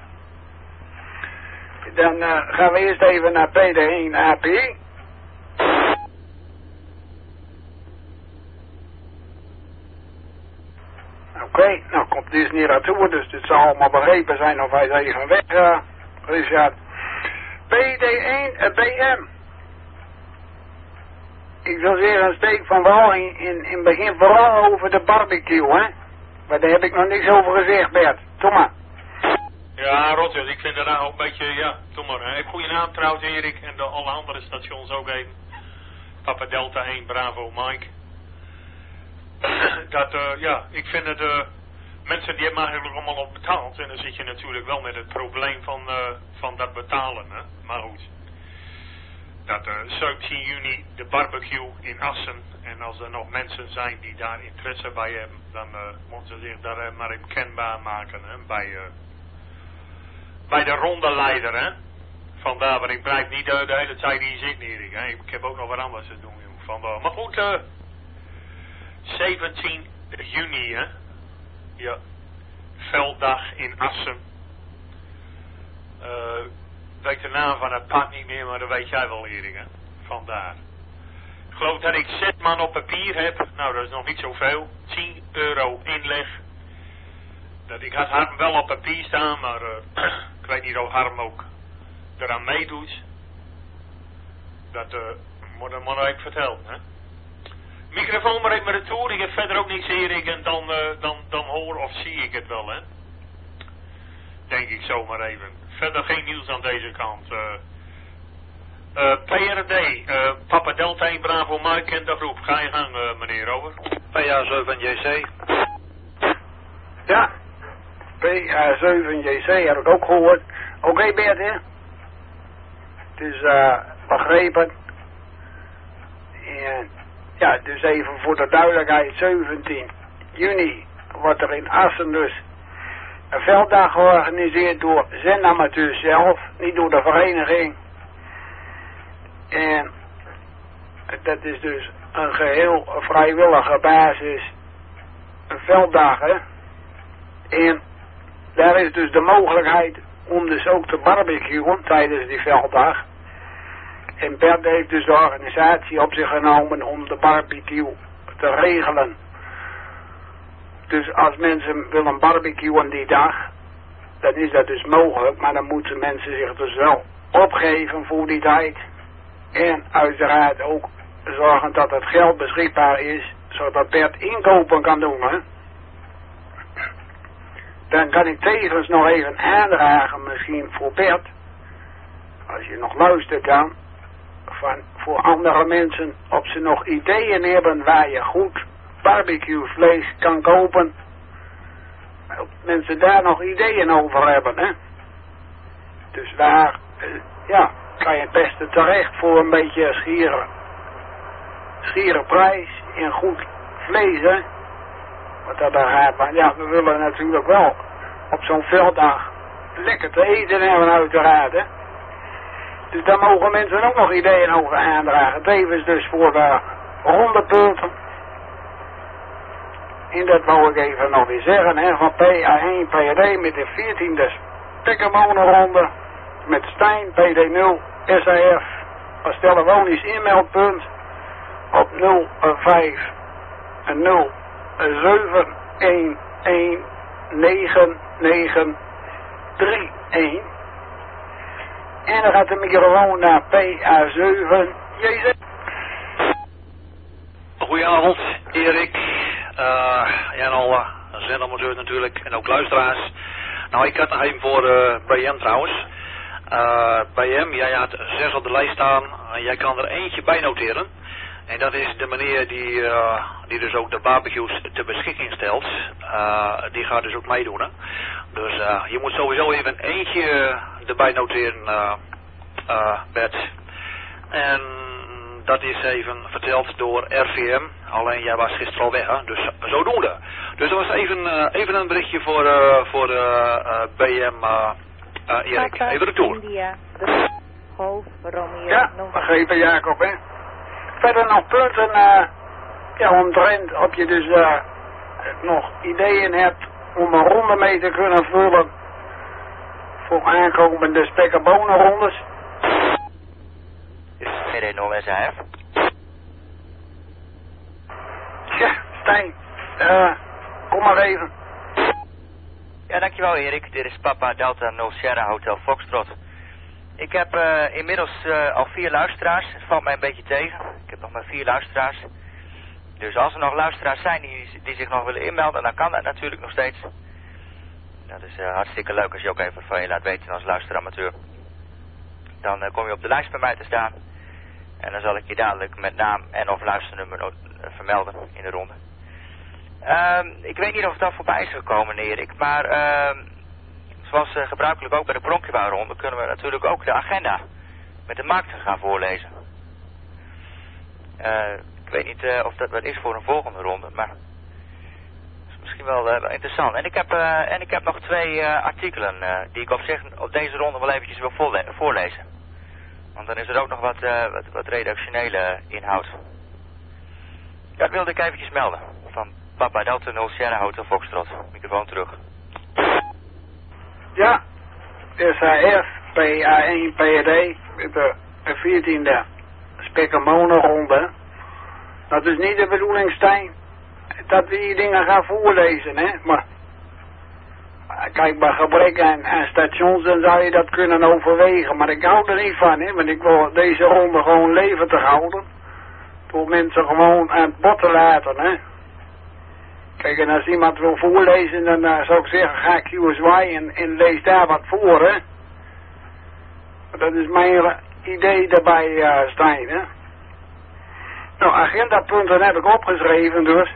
Dan gaan we eerst even naar PD1 AP. Oké, nou komt dus niet naartoe, dus dit zal allemaal begrepen zijn of hij is even weg, Richard. PD1 BM. Ik wil zeggen een steek van vooral in het begin vooral over de barbecue, hè. Maar daar heb ik nog niks over gezegd, Bert. Kom maar. Ja, Roger, ik vind dat nou een beetje, ja, doe maar. Goeie naam trouwens, Erik, en alle andere stations ook even. Papa Delta 1, Bravo, Mike. Ja, ik vind het, mensen die hebben eigenlijk allemaal op betaald. En dan zit je natuurlijk wel met het probleem van dat betalen, hè. Maar goed. Dat 17 juni de barbecue in Assen. En als er nog mensen zijn die daar interesse bij hebben, dan moeten ze zich daar maar in kenbaar maken, hè, bij de rondeleider, hè. Vandaar, maar ik blijf niet de hele tijd hier zitten, Erik, hè. Ik heb ook nog wat anders te doen, joh. Vandaar. Maar goed, 17 juni, hè. Ja. Velddag in Assen. Weet de naam van het pad niet meer, maar dat weet jij wel, Erik, hè. Vandaar. Ik geloof dat ik 6 man op papier heb. Nou, dat is nog niet zoveel. 10 euro inleg. Ik had Harm wel op papier staan, maar ik weet niet of Harm ook eraan meedoet. Dat moet ik vertellen, hè. Microfoon maar even retour. Ik heb verder ook niks, Erik, en dan hoor of zie ik het wel, hè. Denk ik zomaar even. Verder geen nieuws aan deze kant. PRD, Papa Delta 1 Bravo Mike kent de groep. Ga je gang, meneer, over. PA7JC. Ja, PA7JC heb ik ook gehoord. Oké, Bert, hè? Het is begrepen. En ja, dus even voor de duidelijkheid, 17 juni wordt er in Assen dus een velddag georganiseerd door zendamateurs zelf, niet door de vereniging. En dat is dus een geheel vrijwillige basis, een velddag, hè. En daar is dus de mogelijkheid om dus ook te barbecuen tijdens die velddag. En Bert heeft dus de organisatie op zich genomen om de barbecue te regelen. Dus als mensen willen barbecuen die dag, dan is dat dus mogelijk, maar dan moeten mensen zich dus wel opgeven voor die tijd. En uiteraard ook zorgen dat het geld beschikbaar is, zodat Bert inkopen kan doen, hè. Dan kan ik tevens nog even aandragen, misschien voor Bert, als je nog luistert dan, voor andere mensen, of ze nog ideeën hebben waar je goed barbecuevlees kan kopen. Of mensen daar nog ideeën over hebben, hè. Dus daar, ja, kan je het beste terecht voor een beetje schiere prijs en goed vlees, hè. Wat dat daar gaat, maar ja, we willen natuurlijk wel op zo'n velddag lekker te eten hebben uiteraard, hè. Dus daar mogen mensen ook nog ideeën over aandragen. Tevens dus voor de rondepunten. En dat wou ik even nog weer zeggen, hè, van PA1 PAD met de 14e spekkenmonenronde. Met Stijn PD0 SAF als telefonisch inmeldpunt op 05 0 7 1 1 9 9 3 1. En dan gaat de microfoon naar PA7 JZ. Goedenavond, Erik. En al zendamateurs natuurlijk en ook luisteraars. Nou, ik had nog even voor BM trouwens. BM, jij had 6 op de lijst staan en jij kan er eentje bij noteren. En dat is de meneer die dus ook de barbecues ter beschikking stelt. Die gaat dus ook meedoen. Hè? Dus je moet sowieso even eentje erbij noteren, Bert. En dat is even verteld door RVM. Alleen jij was gisteren al weg, hè? Dus zodoende. Dus dat was even een berichtje voor BM, Erik. Even retour. India, Golf, Romeo, Ja, begrepen Jacob, hè. Verder nog punten, omtrent of je dus nog ideeën hebt om een ronde mee te kunnen vullen voor aankomende spekkenbonenrondes. PD0 SAF. Ja, Stijn, kom maar even. Ja, dankjewel Erik. Dit is Papa Delta 0 Sierra Hotel Foxtrot. Ik heb inmiddels al 4 luisteraars. Het valt mij een beetje tegen. Ik heb nog maar 4 luisteraars. Dus als er nog luisteraars zijn die zich nog willen inmelden, dan kan dat natuurlijk nog steeds. Dat is hartstikke leuk als je ook even van je laat weten als luisteramateur. Dan kom je op de lijst bij mij te staan. En dan zal ik je dadelijk met naam en of luisternummer vermelden in de ronde. Ik weet niet of het al voorbij is gekomen, Erik. Maar zoals gebruikelijk ook bij de Pronkjebouwronde kunnen we natuurlijk ook de agenda met de markten gaan voorlezen. Ik weet niet of dat wat is voor een volgende ronde, maar dat is misschien wel interessant. En ik heb nog 2 artikelen die ik op deze ronde wel eventjes wil voorlezen. Want dan is er ook nog wat redactionele inhoud. Dat wilde ik eventjes melden. Van Papa Delta 0 Sierra Hotel Foxtrot. Microfoon terug. Ja, SAF, PA1, PAD, met de 14e spekkenmonenronde. Dat is niet de bedoeling, Stijn, dat we die dingen gaan voorlezen, hè. Maar kijk, bij gebrek aan stations, dan zou je dat kunnen overwegen. Maar ik hou er niet van, hè, want ik wil deze ronde gewoon levendig houden. Door mensen gewoon aan het bod te laten, hè. Kijk, en als iemand wil voorlezen, dan zou ik zeggen, ga QSY en lees daar wat voor, hè. Dat is mijn idee daarbij, Stijn, hè. Nou, agendapunten heb ik opgeschreven, dus.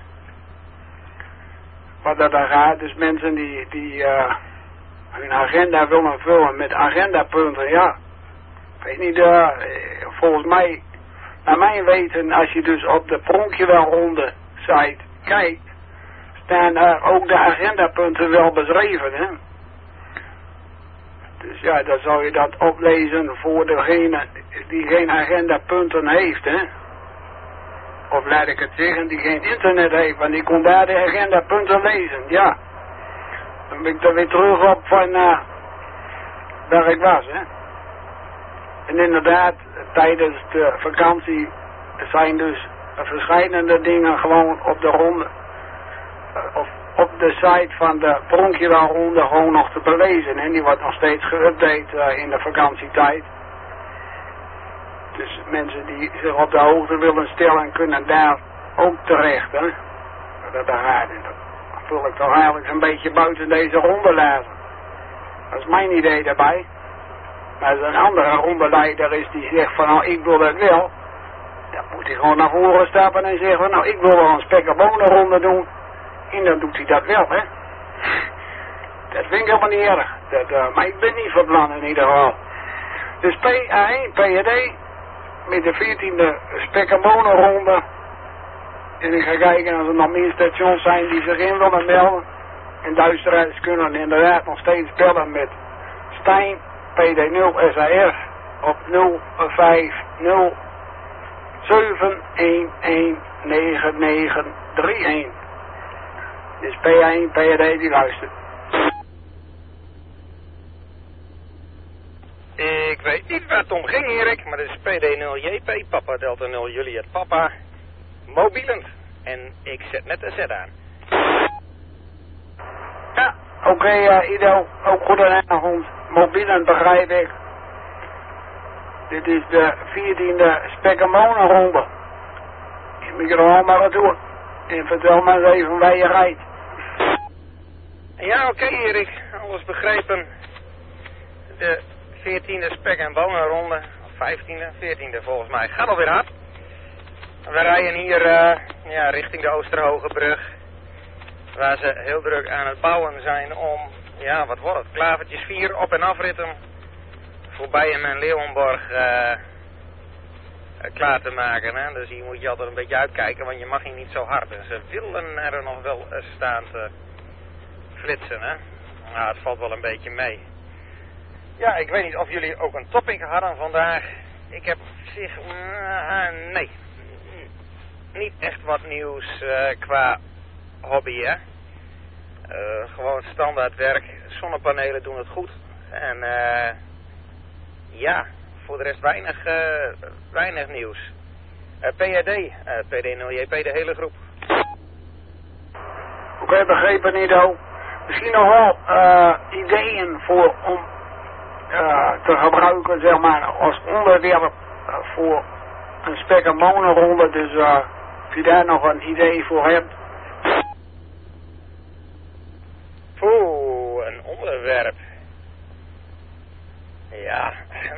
Wat dat dan gaat, dus mensen die hun agenda willen vullen met agendapunten, ja. Ik weet niet, volgens mij, naar mijn weten, als je dus op de Pronkjebouwronde site kijkt, staan ook de agendapunten wel beschreven, hè. Dus ja, dan zou je dat oplezen voor degene die geen agendapunten heeft, hè. Of laat ik het zeggen, die geen internet heeft, want die kon daar de agendapunten lezen, ja. Dan ben ik er weer terug op van waar ik was, hè. En inderdaad, tijdens de vakantie zijn dus verschillende dingen gewoon op de ronde, of op de site van de Pronkjebouwronde gewoon nog te belezen. En die wordt nog steeds geüpdate in de vakantietijd. Dus mensen die zich op de hoogte willen stellen, kunnen daar ook terecht, hè. Dat vul ik toch eigenlijk een beetje buiten deze ronde laten. Dat is mijn idee daarbij. Maar als een andere rondeleider is die zegt van, nou, ik wil dat wel, dan moet hij gewoon naar voren stappen en zeggen van, nou, ik wil wel een spekkenbonenronde doen. En dan doet hij dat wel, hè. Dat vind ik helemaal niet erg. Maar ik ben niet van plan in ieder geval. Dus PA1, PAD, met de 14e spekkenbonenronde. En ik ga kijken of er nog meer stations zijn die zich in willen melden. En luisteraars kunnen inderdaad nog steeds bellen met Stijn, PD0 SAF op 050 7119931. is PA1, PAD die luistert. Ik weet niet waar het om ging, Erik, maar dit is PD0JP, Papa Delta 0 Juliet Papa, mobielend. En ik zet net de Z aan. Ja, oké, Ido, ook goedenavond. Mobielend begrijp ik. Dit is de 14e spek en bonen ronde. Je moet er allemaal naartoe. En vertel maar eens even waar je rijdt. Ja, oké, Erik, alles begrepen. De 14e spek en bonen ronde, of 15e, 14e volgens mij, gaat alweer hard. We rijden hier richting de Oosterhogebrug, waar ze heel druk aan het bouwen zijn om, ja, wat wordt het, klavertjes 4 op- en afritten voorbij hem en Leeuwenborg klaar te maken. Hè? Dus hier moet je altijd een beetje uitkijken, want je mag hier niet zo hard. En ze willen er nog wel staan te flitsen, hè. Nou, het valt wel een beetje mee. Ja, ik weet niet of jullie ook een topic hadden vandaag. Ik heb op zich, nee, niet echt wat nieuws qua hobby, hè. Gewoon standaard werk. Zonnepanelen doen het goed. En ja, voor de rest weinig nieuws. PAD, PD0JP, de hele groep. Oké, begrepen, Ido. Misschien nog wel ideeën voor om te gebruiken, zeg maar, als onderwerp voor een spek- en bonenronde. Dus als je daar nog een idee voor hebt. Oeh, een onderwerp. Ja.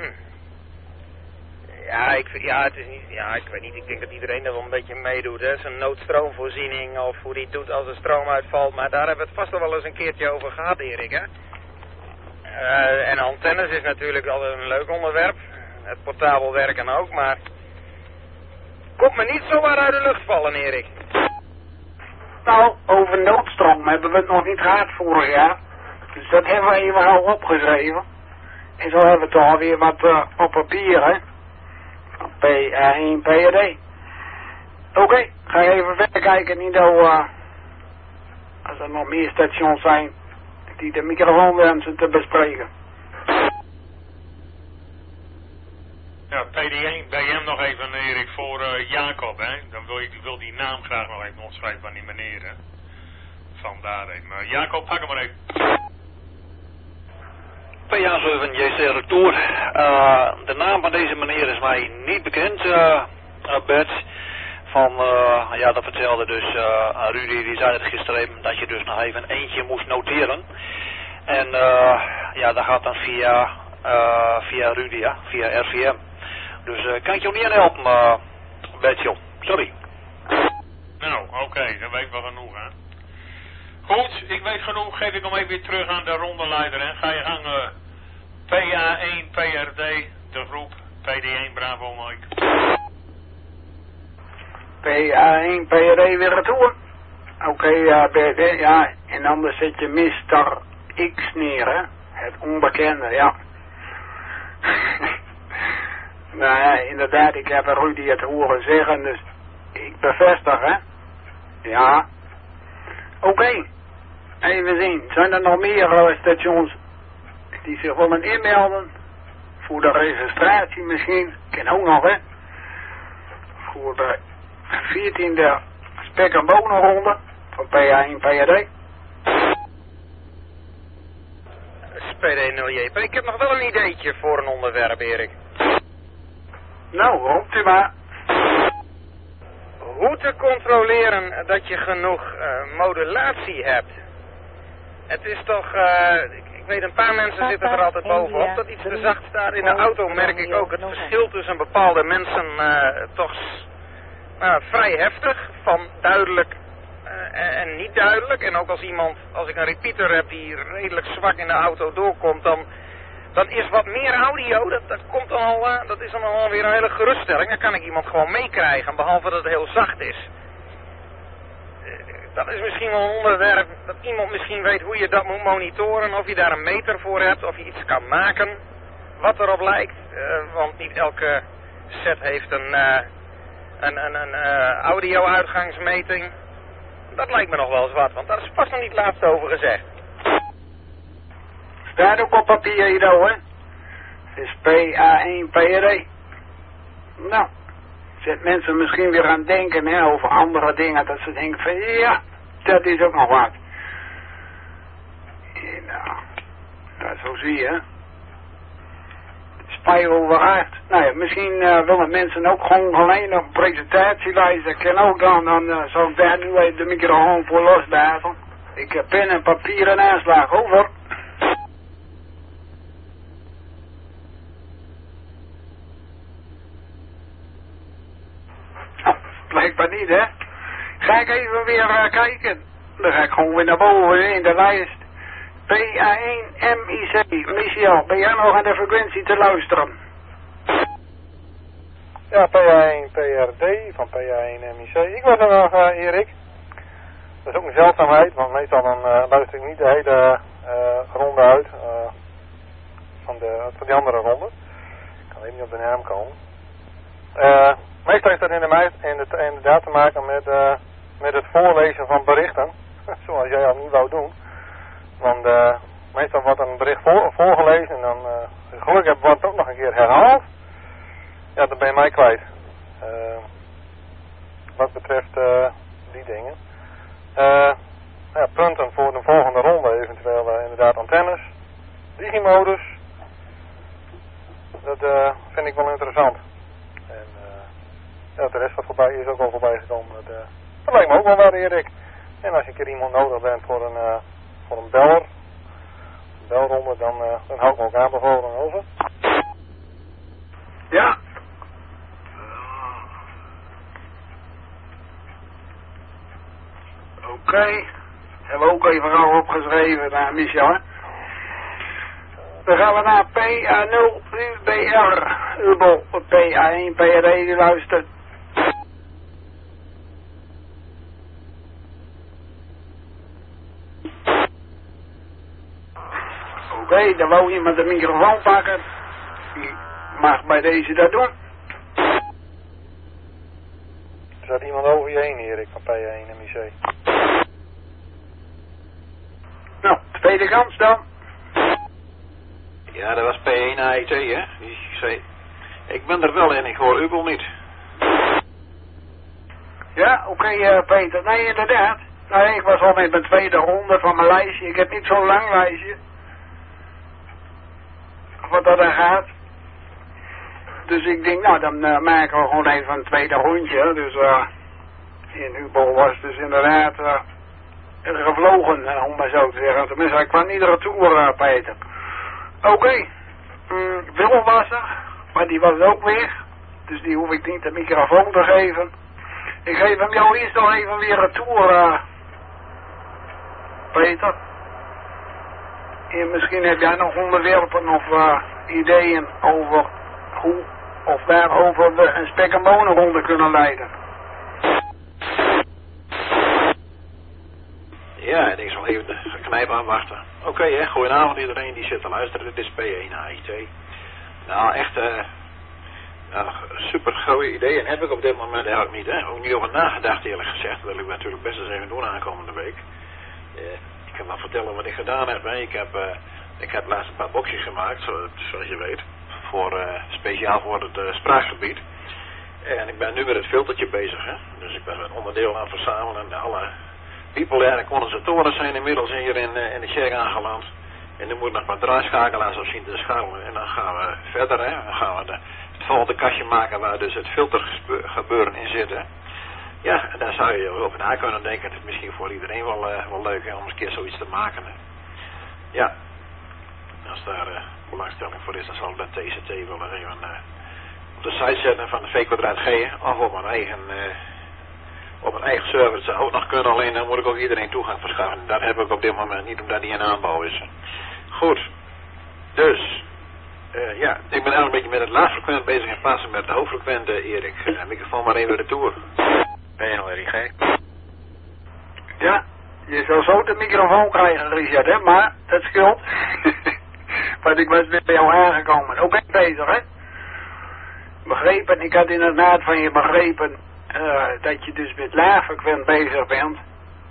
Het is niet, ik weet niet, ik denk dat iedereen er wel een beetje meedoet, hè. Zo'n noodstroomvoorziening of hoe die het doet als er stroom uitvalt, maar daar hebben we het vast wel eens een keertje over gehad, Erik, hè. En antennes is natuurlijk altijd een leuk onderwerp, het portabel werken ook, maar komt me niet zomaar uit de lucht vallen, Erik. Nou, over noodstroom hebben we het nog niet gehad vorig jaar, dus dat hebben we even al opgeschreven. En zo hebben we toch alweer wat op papier, hè. PA1, PAD. Oké, ga even verder kijken, Nido, als er nog meer stations zijn die de microfoon wensen te bespreken. Ja, PD1, BM nog even, Erik, voor Jacob, hè. Dan wil die naam graag nog even opschrijven van die meneer, hè. Vandaar even. Maar Jacob, pak hem maar even. PA7 JC Retour. De naam van deze meneer is mij niet bekend, Bert. Dat vertelde dus Rudy, die zei het gisteren even, dat je dus nog even eentje moest noteren. En dat gaat dan via Rudy, ja, via RVM. Dus kan ik jou niet aan helpen, Bertje. Sorry. Nou, oké, dan weet ik wel genoeg, hè. Goed, ik weet genoeg, geef ik hem even weer terug aan de rondeleider, hè. Ga je gang, PA1, PRD, de groep, PD1, Bravo Mike. PA1, PRD weer retour. Oké, BD, ja, en anders zet je Mr. X neer, hè. Het onbekende, ja. Nou ja, inderdaad, ik heb Rudy het horen zeggen, dus ik bevestig, hè. Ja. Oké. Even zien, zijn er nog meer stations die zich willen inmelden? Voor de registratie misschien, kan ook nog, hè. Voor de 14e spek- en bonenronde van PA1 PAD. PD0JP, ik heb nog wel een ideetje voor een onderwerp, Erik. Nou, roept u maar. Hoe te controleren dat je genoeg modulatie hebt. Het is toch, ik weet een paar mensen zitten er altijd bovenop dat iets te zacht staat. In de auto merk ik ook het verschil tussen bepaalde mensen toch vrij heftig. Van duidelijk en niet duidelijk. En ook als ik een repeater heb die redelijk zwak in de auto doorkomt, dan is wat meer audio, dat is dan alweer een hele geruststelling. Dan kan ik iemand gewoon meekrijgen, behalve dat het heel zacht is. Dat is misschien wel een onderwerp dat iemand misschien weet hoe je dat moet monitoren. Of je daar een meter voor hebt, of je iets kan maken wat erop lijkt. Want niet elke set heeft een audio-uitgangsmeting. Dat lijkt me nog wel eens wat, want daar is vast nog niet laatst over gezegd. Staat ook op papier hier, hè? Het is PA1PRD. Nou, zet mensen misschien weer aan denken, hè, over andere dingen, dat ze denken van, ja, dat is ook nog wat. Nou, dat zo zie je, hè. Spijroverhard. Nou ja, misschien willen mensen ook gewoon alleen een presentatielijst. Dat kan ook dan zal ik daar nu even de microfoon voor losbaten. Ik heb pen en papier en aanslag, over. Blijkbaar niet, hè. Ga ik even weer kijken. Dan ga ik gewoon weer naar boven in de lijst. PA1MIC. Michiel, ben jij nog aan de frequentie te luisteren? Ja, PA1PRD van PA1MIC. Ik was er nog, Erik. Dat is ook een zeldzaamheid, want meestal dan luister ik niet de hele ronde uit van die andere ronde. Ik kan even niet op de naam komen. Meestal heeft dat inderdaad te maken met het voorlezen van berichten, zoals jij al niet wou doen. Want meestal wordt een bericht voorgelezen en dan gelukkig wordt het ook nog een keer herhaald. Ja, dan ben je mij kwijt. Wat betreft die dingen. Ja, punten voor de volgende ronde, eventueel inderdaad antennes, digimodus. Dat vind ik wel interessant. En ja, de rest wat voorbij is ook al voorbij gekomen. Dat lijkt me ook wel waar, Erik. En als je een keer iemand nodig bent voor een belronde, dan hou ik me ook aanbevolen over. Ja. Oké. Hebben we ook even al opgeschreven naar Michel, hè? Dan gaan we naar PA0 UBR. Ubel PA1PRD luistert. Oké, dan wou iemand de microfoon pakken. Die mag bij deze dat doen. Er zat iemand over je heen, Erik, van PA1MIC. Nou, tweede kans dan. Ja, dat was P1AIT, hè? Die zei, ik ben er wel en ik hoor Ubel niet. Ja, oké, Peter. Nee, inderdaad. Nou, ik was al met mijn tweede ronde van mijn lijstje. Ik heb niet zo'n lang lijstje. Wat dat er gaat. Dus ik denk, nou, dan maken we gewoon even een tweede rondje. Dus in Ubel was dus inderdaad gevlogen, om maar zo te zeggen. Tenminste, ik kwam iedere toer, Peter. Oké. Willem was er, maar die was ook weg. Dus die hoef ik niet de microfoon te geven. Ik geef hem jou eerst nog even weer een toer, Peter. En misschien heb jij nog onderwerpen of ideeën over hoe of waarover we een spek- en bonenronde kunnen leiden. Ja, en ik zal even de knijp aanwachten. Oké, hè, goedenavond iedereen die zit te luisteren. Dit is P1AIT. Nou, echt super goede ideeën heb ik op dit moment eigenlijk niet. Hè. Ook niet over nagedacht eerlijk gezegd. Dat wil ik natuurlijk best eens even doen aankomende week. Ik kan wel vertellen wat ik gedaan heb. Hè. Ik heb laatst een paar boxjes gemaakt, zoals je weet. Speciaal voor het spraakgebied. En ik ben nu met het filtertje bezig. Hè. Dus ik ben een onderdeel aan het verzamelen. En alle bipolaire condensatoren zijn inmiddels hier in de check aangeland. En nu moet ik nog wat draaischakelaars zo zien te schakelen. En dan gaan we verder. Hè. Dan gaan we het volgende kastje maken waar dus het filtergebeuren in zit. Hè. Ja, en daar zou je over na kunnen denken. Het is misschien voor iedereen wel leuk hè, om eens een keer zoiets te maken. Hè. Ja, als daar belangstelling voor is, dan zal ik dat TCT wel even op de site zetten van de V²G of op mijn eigen server. Het zou ook nog kunnen, alleen dan moet ik ook iedereen toegang verschaffen. Dat heb ik op dit moment niet, omdat die in aanbouw is. Goed, dus ja, ik ben eigenlijk een beetje met het laagfrequent bezig in plaats van met de hoogfrequente, Erik. Microfoon maar even retour. Ben je nog, Erik? Ja, je zou zo de microfoon krijgen, Richard, hè, maar dat scheelt. Want ik was weer bij jou aangekomen. Oké, Peter, hè? Begrepen, ik had inderdaad van je begrepen dat je dus met laagfrequent bezig bent.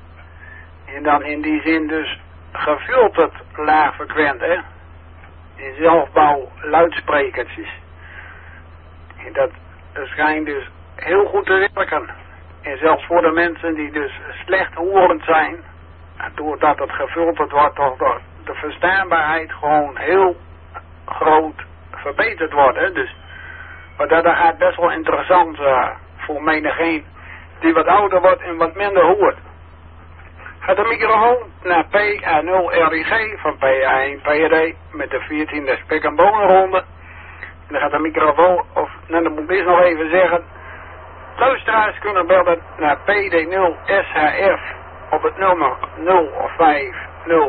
En dan in die zin dus gefilterd laagfrequent, hè. In zelfbouw luidsprekertjes. En dat schijnt dus heel goed te werken. En zelfs voor de mensen die dus slecht horend zijn, doordat het gefilterd wordt, toch door de verstaanbaarheid gewoon heel groot verbeterd wordt, hè. Dus, maar dat gaat best wel interessant voor menigeen die wat ouder wordt en wat minder hoort. Gaat de microfoon naar PA0RIG van PA1 PRD met de 14e spek- en bonenronde. En dan gaat de microfoon, of nou, dan moet ik eerst nog even zeggen, luisteraars kunnen bellen naar PD0SHF op het nummer 050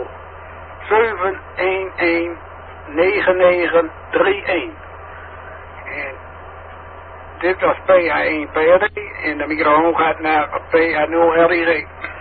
711 9931. En dit was PA1 PRD en de microfoon gaat naar PA0RIG.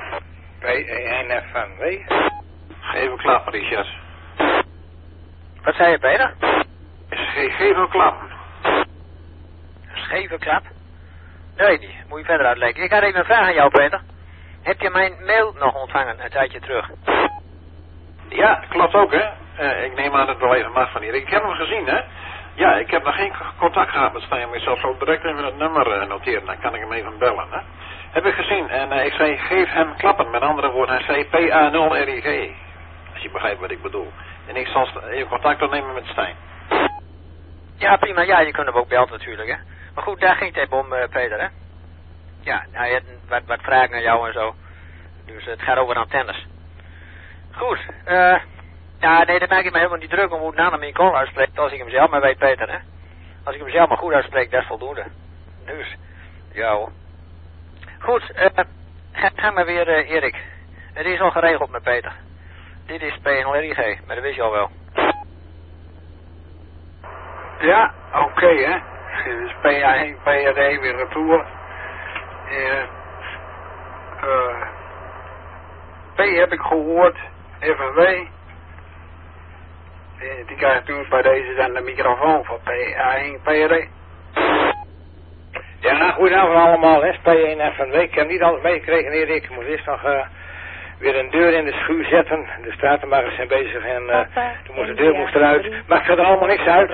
P1FNW. Geef een klap, Richard. Wat zei je, Peter? Geef een klap. Scheve klap? Nee, die moet je verder uitleggen. Ik had even een vraag aan jou, Peter. Heb je mijn mail nog ontvangen een tijdje terug? Ja, klopt ook, hè. Ik neem aan dat het wel even mag van hier. Ik heb hem gezien, hè. Ja, ik heb nog geen contact gehad met Stijn, maar ik zal zo direct even het nummer noteren. Dan kan ik hem even bellen, hè. Heb ik gezien. En ik zei, geef hem klappen. Met andere woorden, hij zei PA0RIG. Als je begrijpt wat ik bedoel. En ik zal even contact opnemen met Stijn. Ja, prima. Ja, je kunt hem ook bellen natuurlijk, hè. Maar goed, daar ging het even om, Peter, hè. Ja, hij had wat vragen aan jou en zo. Dus het gaat over antennes. Goed, ja, nee, dat maak ik me helemaal niet druk om hoe het naam mijn call uitspreekt als ik hem zelf maar weet, Peter, hè. Als ik hem zelf maar goed uitspreek, dat is voldoende. Dus, ja hoor. Goed, ga maar weer, Erik. Het is al geregeld met Peter. Dit is PNLRIG, maar dat wist je al wel. Ja, oké, hè. Dit is PA1 PRD weer retour. P heb ik gehoord, FNW. Die krijgt nu bij deze dan de microfoon van PA1 PRD. Ja, goedenavond allemaal, hè. P1 FNW. Ik heb niet alles meegekregen, Erik. Ik moet eerst nog weer een deur in de schuur zetten. De stratenmakers zijn bezig en toen moest de deur eruit. Maakt verder allemaal niks uit.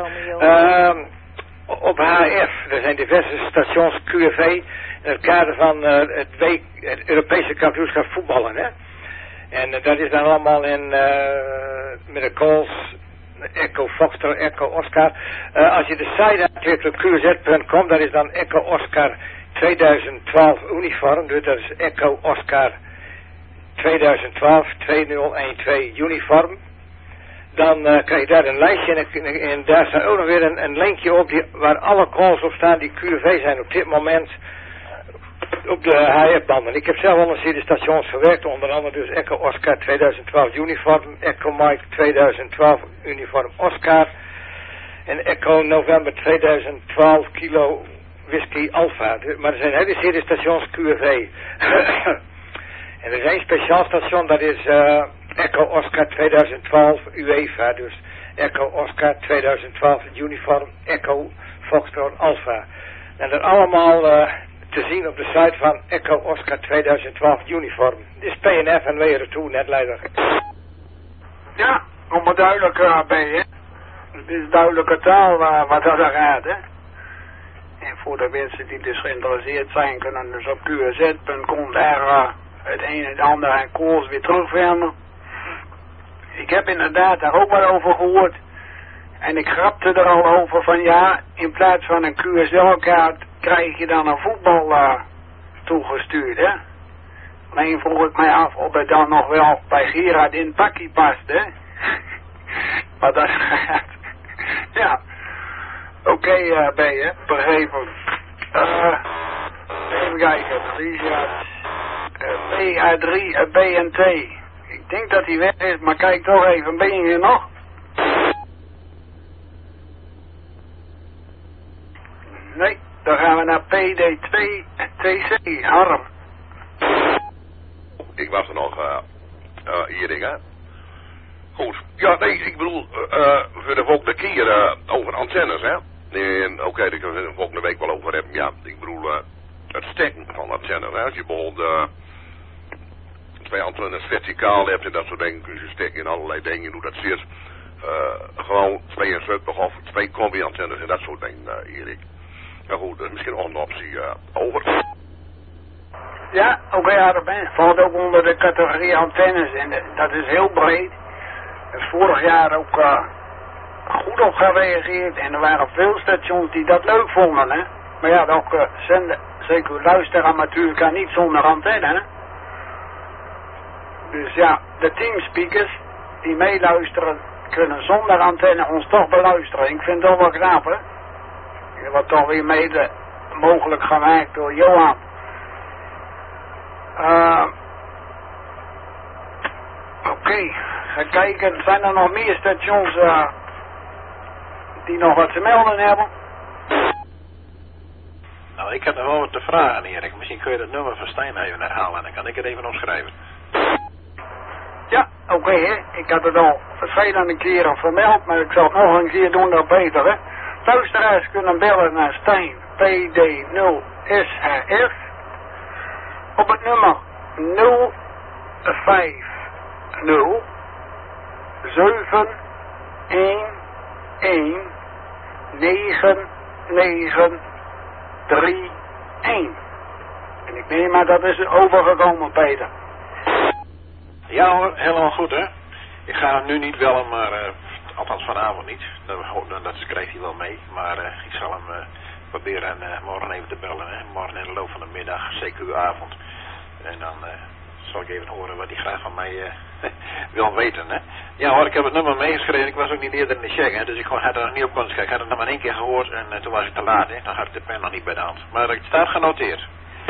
Op HF, er zijn diverse stations QFV in het kader van het Europese kampioenschap voetballen, hè. En dat is dan allemaal in met de calls Echo Foxtrot, Echo Oscar. Als je de site aanklikt op qz.com, dat is dan Echo Oscar 2012 uniform. Dus dat is Echo Oscar 2012 2012 uniform. Dan krijg je daar een lijstje en daar staat ook nog weer een linkje op waar alle calls op staan die QV zijn op dit moment op de HF-banden. Ik heb zelf al eens hier de stations gewerkt, onder andere dus Echo Oscar 2012 uniform, Echo Mike 2012 uniform Oscar en Echo November 2012 kilo whisky Alpha. Maar er zijn hele serie stations QV. En er is één speciaal station, dat is Echo Oscar 2012 UEFA, dus Echo Oscar 2012 uniform Echo Foxtrot Alpha. En dat allemaal te zien op de site van Echo Oscar 2012 uniform. Dit is PNF en weer toe, net leider. Ja, om het duidelijk bij je. Het is duidelijke taal wat dat gaat, hè. En voor de mensen die dus geïnteresseerd zijn, kunnen dus op qz.com daar het een en het ander aan calls weer terugvinden. Ik heb inderdaad daar ook wat over gehoord. En ik grapte er al over van ja, in plaats van een QSL-kaart krijg je dan een voetbal toegestuurd, hè. Alleen vroeg ik mij af of het dan nog wel bij Gerard in het pakje past, hè. Maar dat gaat. Ja. Oké, ben je, begrepen. Even kijken, Richard. PA3, BNT. Ik denk dat hij weg is, maar kijk toch even, ben je hier nog? Nee, dan gaan we naar PD2 TC, Harm. Ik was er nog, Erik, hè. Goed. Ja, nee, ik bedoel, voor de volgende keer over antennes, hè. En oké, daar kunnen we de volgende week wel over hebben. Ja, ik bedoel, het stekken van antennes, hè. Als je bijvoorbeeld twee antennes verticaal hebt en dat soort dingen, kun je steken in allerlei dingen, hoe dat zit. Gewoon 72 of 2 combi-antennes en dat soort dingen, Erik. Ja goed, dat is misschien ook een optie. Over. Ja, oké, ja, dat valt ook onder de categorie antennes en dat is heel breed. Er is vorig jaar ook goed op gereageerd en er waren veel stations die dat leuk vonden, hè. Maar ja, ook zenden, zeker luisteren natuurlijk kan niet zonder antenne, hè. Dus ja, de teamspeakers die meeluisteren kunnen zonder antenne ons toch beluisteren. Ik vind dat wel knap, hè. Dat wordt toch weer mede mogelijk gemaakt door Johan. Oké, ga kijken, zijn er nog meer stations die nog wat te melden hebben? Nou, ik heb nog wel wat te vragen, Erik. Misschien kun je dat nummer van Stijn even herhalen en dan kan ik het even opschrijven. Ja, oké, hè. Ik had het al verschillende keren vermeld, maar ik zal het nog een keer doen, dat beter, hè. Luisteraars kunnen bellen naar Stijn PD0SHF op het nummer 050 711 9931. En ik neem maar dat is overgekomen, Peter. Ja hoor, helemaal goed hè. Ik ga hem nu niet bellen, maar althans vanavond niet. Dat krijgt hij wel mee. Maar ik zal hem proberen morgen even te bellen. Hè. Morgen in de loop van de middag, CQ avond. En dan zal ik even horen wat hij graag van mij wil weten. Hè. Ja hoor, ik heb het nummer meegeschreven. Ik was ook niet eerder in de check. Hè, dus ik had er nog niet op kunnen kijken. Ik had het nog maar 1 keer gehoord en toen was ik te laat. Hè. Dan had ik de pen nog niet bij de hand. Maar het staat genoteerd.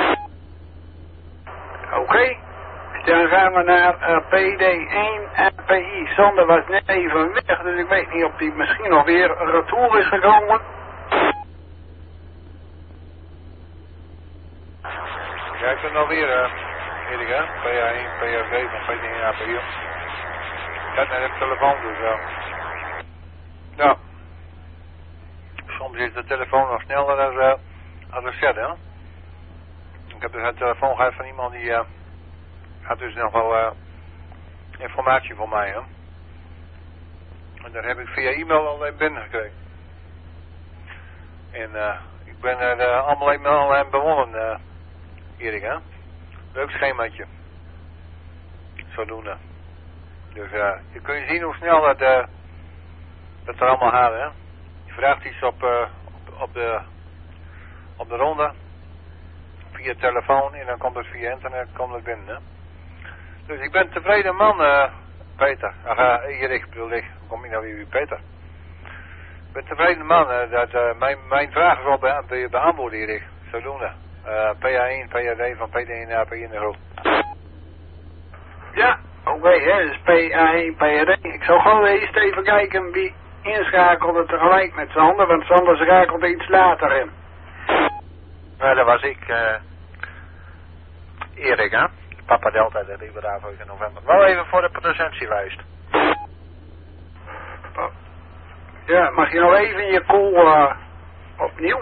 Oké. Dan gaan we naar PD1 en PI. Sander was net even weg, dus ik weet niet of die misschien nog weer retour is gekomen. Ja, ik ben alweer, Erik, hè? PA1, PA2 van PD1 API. Ik had net een telefoon, dus ja. Soms is de telefoon nog sneller als een set, hè? Ik heb dus een telefoon gehad van iemand die had dus nog wel informatie voor mij, hè. En daar heb ik via e-mail alleen binnengekregen. En ik ben er allemaal eenmaal aan begonnen, Erik, hè. Leuk schemaatje. Zodoende. Dus je kunt je zien hoe snel dat er allemaal gaat, hè. Je vraagt iets op de ronde. Via telefoon en dan komt het via internet binnen, hè. Dus ik ben tevreden man, Peter. Erik bedoel ik. Hoe kom je nou weer Peter? Ik ben tevreden man dat mijn vraag is al beantwoord, Erik. Zodoende. PA1, PA2 van PD1 API in de groep. Ja, oké, hè. Dus PA1, PA2. Ik zal gewoon eerst even kijken wie inschakelde tegelijk met Sander, want Sander schakelde iets later in. Nou, dat was ik, Erik, hè. Papa Delta, dat ik Bravo in november. Wel even voor de presentielijst. Ja, mag je nog even je call opnieuw?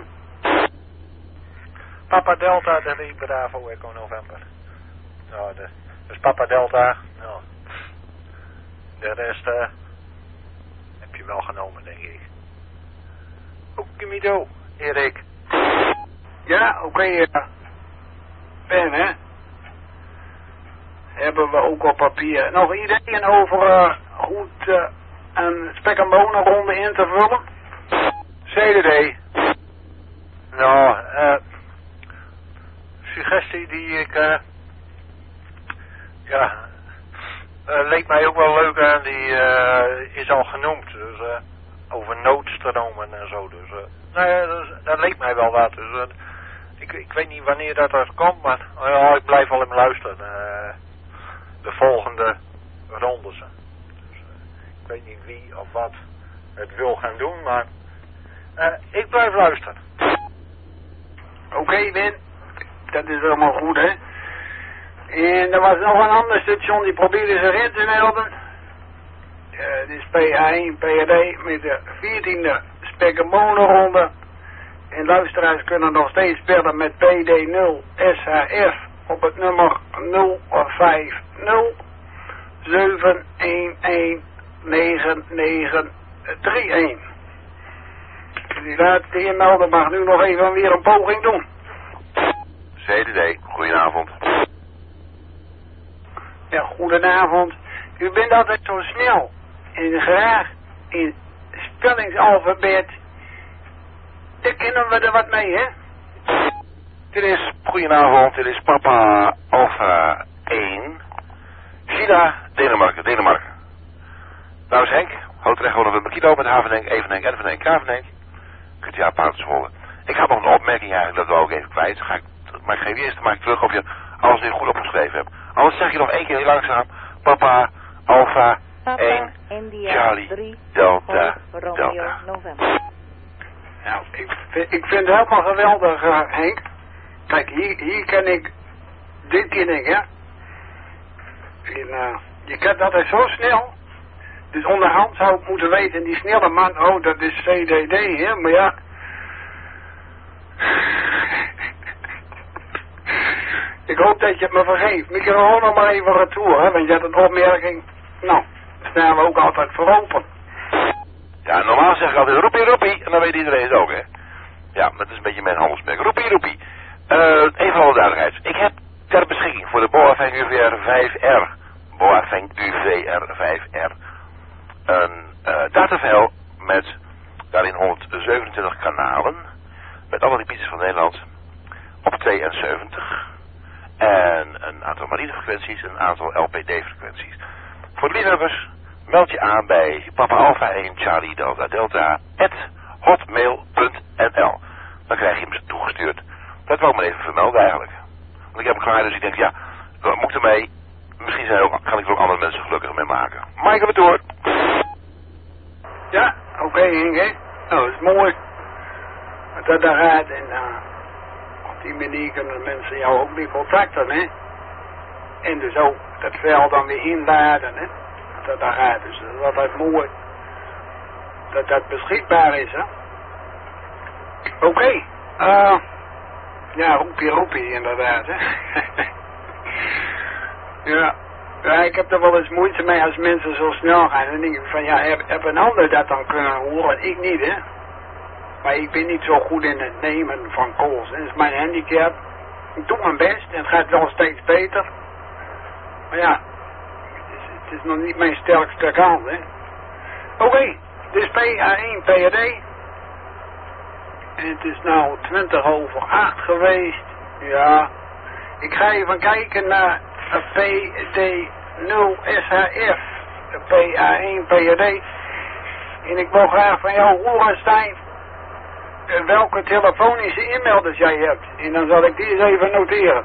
Papa Delta, dat ik Bravo Echo november. Nou, dus Papa Delta, nou. De rest heb je wel genomen, denk ik. Okimido, Erik. Ja, oké, Ben, hè. Hebben we ook op papier. Nog ideeën over hoe een spek- en bonenronde in te vullen? CDD. Nou, suggestie die ik, leek mij ook wel leuk aan, die is al genoemd. Dus over noodstromen en zo. Dus nou ja, dat leek mij wel wat. Dus ik weet niet wanneer dat komt, maar ik blijf wel even luisteren. De volgende rondes. Dus, ik weet niet wie of wat het wil gaan doen, maar ik blijf luisteren. Oké, Ben. Dat is helemaal goed, hè. En er was nog een ander station die probeerde zich in te melden. Dit is PA1, PAD met de 14e spek- en bonenronde. En luisteraars kunnen nog steeds bellen met PD0 SHF op het nummer 050 711 9931. Die laatste inmelder mag nu nog even weer een poging doen. CDD, goedenavond. Ja, goedenavond. U bent altijd zo snel en graag in spellingsalfabet. Daar kennen we er wat mee, hè? Goedenavond, dit is Papa Alpha 1. China, Denemarken. Nou is Henk, Houtrecht, November Kilo met Havendenk, Evendenk, Ervendenk, Kravendenk. Kunt u aan Paardensvolle. Ik had nog een opmerking eigenlijk, dat wil ik even kwijt. Maar ik geef eerst de maak terug of je alles weer goed opgeschreven hebt. Anders zeg je nog één keer heel langzaam. Papa, Alpha, 1, India, Charlie, 3, Delta, Romeo, Delta. November. Nou, ik vind het helemaal geweldig, Henk. Kijk, hier ken ik, dit ken ik, hè. En, je kent dat zo snel. Dus onderhand zou ik moeten weten, die snelle man, oh, dat is CDD, hè. Maar ja. Ik hoop dat je het me vergeeft. Microfoon nog maar even retour, hè. Want je had een opmerking. Nou, daar staan we ook altijd voor open. Ja, normaal zeg ik altijd roepie, en dan weet iedereen het ook, hè. Ja, maar het is een beetje mijn handelsmerk. Roepie. Even alle duidelijkheid. Ik heb ter beschikking voor de Boafeng UVR 5R, Boafeng UVR 5R, een datafile met daarin 127 kanalen, met alle repeaters van Nederland, op 72, en een aantal marinefrequenties en een aantal LPD-frequenties. Voor de liefhebbers, meld je aan bij Papa Alpha 1 Charlie Delta Delta @hotmail.nl. Dan krijg je hem toegestuurd. Dat wou ik maar even vermelden eigenlijk. Want ik heb hem klaar, dus ik denk, ja, wat moet ik ermee? Misschien kan ik er ook andere mensen gelukkig mee maken. Maar ik heb het door. Ja, oké, Henk, hè. Nou, dat is mooi. Dat daar gaat en op die manier kunnen mensen jou ook weer contacten, hè. En dus ook dat veld dan weer inladen, hè. Dat daar gaat, dus dat is altijd mooi. Dat dat beschikbaar is, hè. Oké, ja, roepie inderdaad, hè. Ja, ik heb er wel eens moeite mee als mensen zo snel gaan. En dan denk ik van, ja, heb een ander dat dan kunnen horen? Ik niet, hè. Maar ik ben niet zo goed in het nemen van calls. Dat is mijn handicap. Ik doe mijn best en het gaat wel steeds beter. Maar ja, het is nog niet mijn sterkste kant, hè. Oké, dit is PA1 PRD. En het is nou 20:08 geweest. Ja. Ik ga even kijken naar PD0SHF. PA1 PRD. En ik wil graag van jou horen, Stijn, welke telefonische e-mailers jij hebt. En dan zal ik die eens even noteren.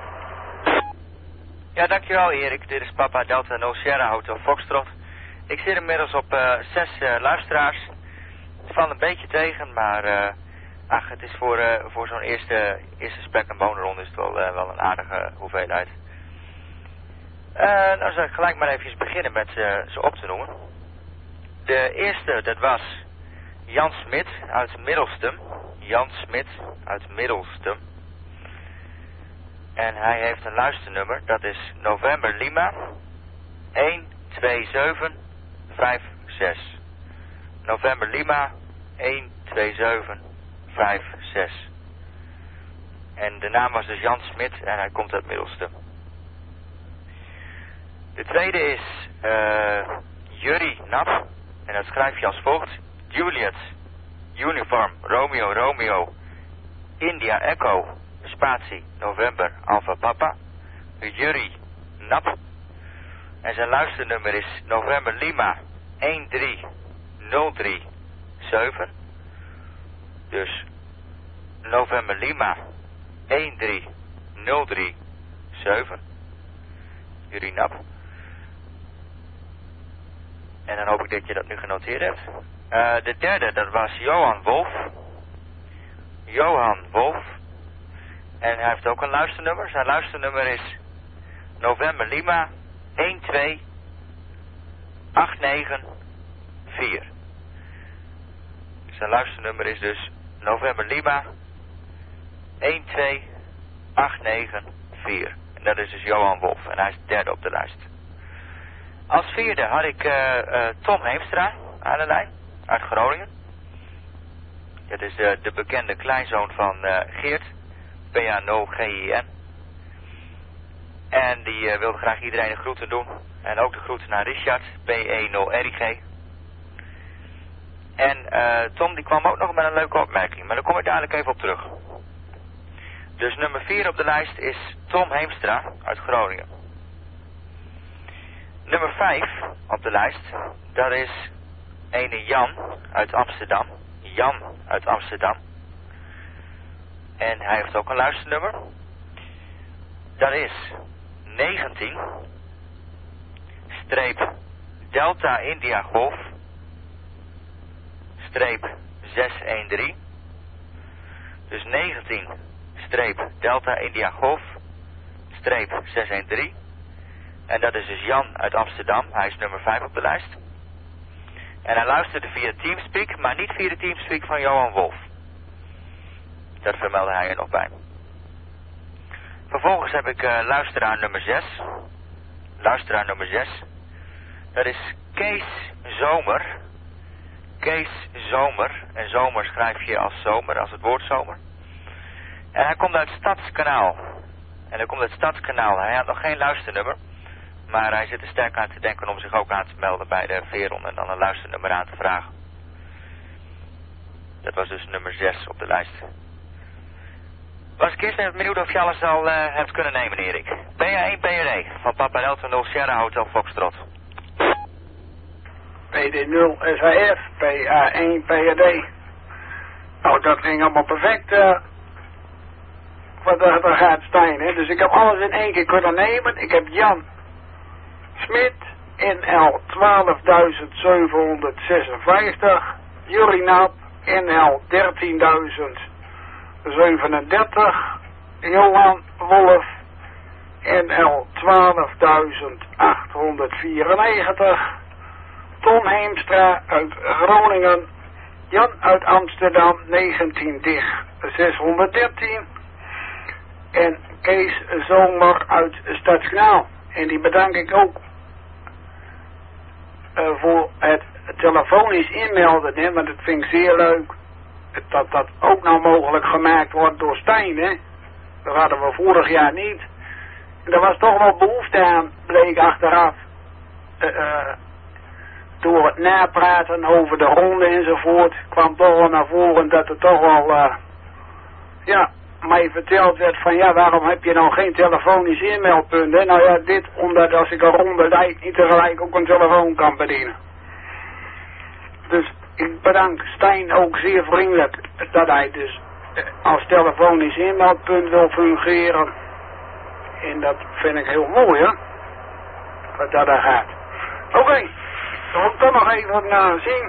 Ja, dankjewel Erik. Dit is Papa Delta No Sierra Hotel Foxtrot. Ik zit inmiddels op 6 luisteraars. Het valt een beetje tegen, maar ach, het is voor zo'n eerste spek- en bonenronde is het wel een aardige hoeveelheid. Nou zal ik gelijk maar even beginnen met ze op te noemen. De eerste, dat was Jan Smit uit Middelstum. Jan Smit uit Middelstum. En hij heeft een luisternummer, dat is November Lima 12756. November Lima 12756. En de naam was dus Jan Smit en hij komt uit Middelstum. De tweede is Jurrie Nap. En dat schrijf je als volgt. Juliet Uniform Romeo Romeo India Echo spatie November Alpha Papa. Jurrie Nap. En zijn luisternummer is November Lima 13037. Dus November Lima 13037. Jurrie Nap. En dan hoop ik dat je dat nu genoteerd hebt. De derde, dat was Johan Wolf. Johan Wolf. En hij heeft ook een luisternummer. Zijn luisternummer is November Lima 12894. Zijn luisternummer is dus November Lima 12894. 4. En dat is dus Johan Wolf. En hij is derde op de lijst. Als vierde had ik Tom Heemstra aan de lijn. Uit Groningen. Dat is de bekende kleinzoon van Geert. PA0GIN. En die wilde graag iedereen de groeten doen. En ook de groeten naar Richard. PE0RIG. En Tom die kwam ook nog met een leuke opmerking. Maar daar kom ik dadelijk even op terug. Dus nummer 4 op de lijst is Tom Heemstra uit Groningen. Nummer 5 op de lijst. Dat is ene Jan uit Amsterdam. Jan uit Amsterdam. En hij heeft ook een luisternummer. Dat is 19 streep Delta India Golf streep 613. Dus 19 streep Delta India Golf streep 613. En dat is dus Jan uit Amsterdam. Hij is nummer 5 op de lijst. En hij luisterde via Teamspeak, maar niet via de Teamspeak van Johan Wolf. Dat vermeldde hij er nog bij. Vervolgens heb ik luisteraar nummer 6. Luisteraar nummer 6. Dat is Kees Zomer. Kees Zomer. En zomer schrijf je als zomer, als het woord zomer. En hij komt uit Stadskanaal. Hij had nog geen luisternummer. Maar hij zit er sterk aan te denken om zich ook aan te melden bij de Veron en dan een luisternummer aan te vragen. Dat was dus nummer 6 op de lijst. Was ik eerst even benieuwd of je alles al hebt kunnen nemen, Erik. PA1 PRD van Papa Delta 0 Sierra Hotel Foxtrot. PD0 SAF, PA1 PRD. Nou, dat ging allemaal perfect. Wat er gaat Stijn, hè. Dus ik heb alles in één keer kunnen nemen. Ik heb Jan Smit, NL 12.756. Jullie Nap, NL 13.037. Johan Wolf, NL 12.894. Tom Heemstra uit Groningen. Jan uit Amsterdam, 19-613. En Kees Zomer uit Stadskanaal. En die bedank ik ook voor het telefonisch inmelden, hè, want het vind ik zeer leuk dat dat ook nou mogelijk gemaakt wordt door Stijn, hè. Dat hadden we vorig jaar niet. En er was toch wel behoefte aan, bleek achteraf. Door het napraten over de ronde enzovoort, kwam toch wel naar voren dat er toch wel, mij verteld werd van ja, waarom heb je nou geen telefonisch inmeldpunt, hè? Nou ja, dit omdat als ik een ronde leid niet tegelijk ook een telefoon kan bedienen. Dus ik bedank Stijn ook zeer vriendelijk dat hij dus als telefonisch inmeldpunt wil fungeren. En dat vind ik heel mooi, hè? Wat dat er gaat. Oké, dan moet ik toch nog even zien.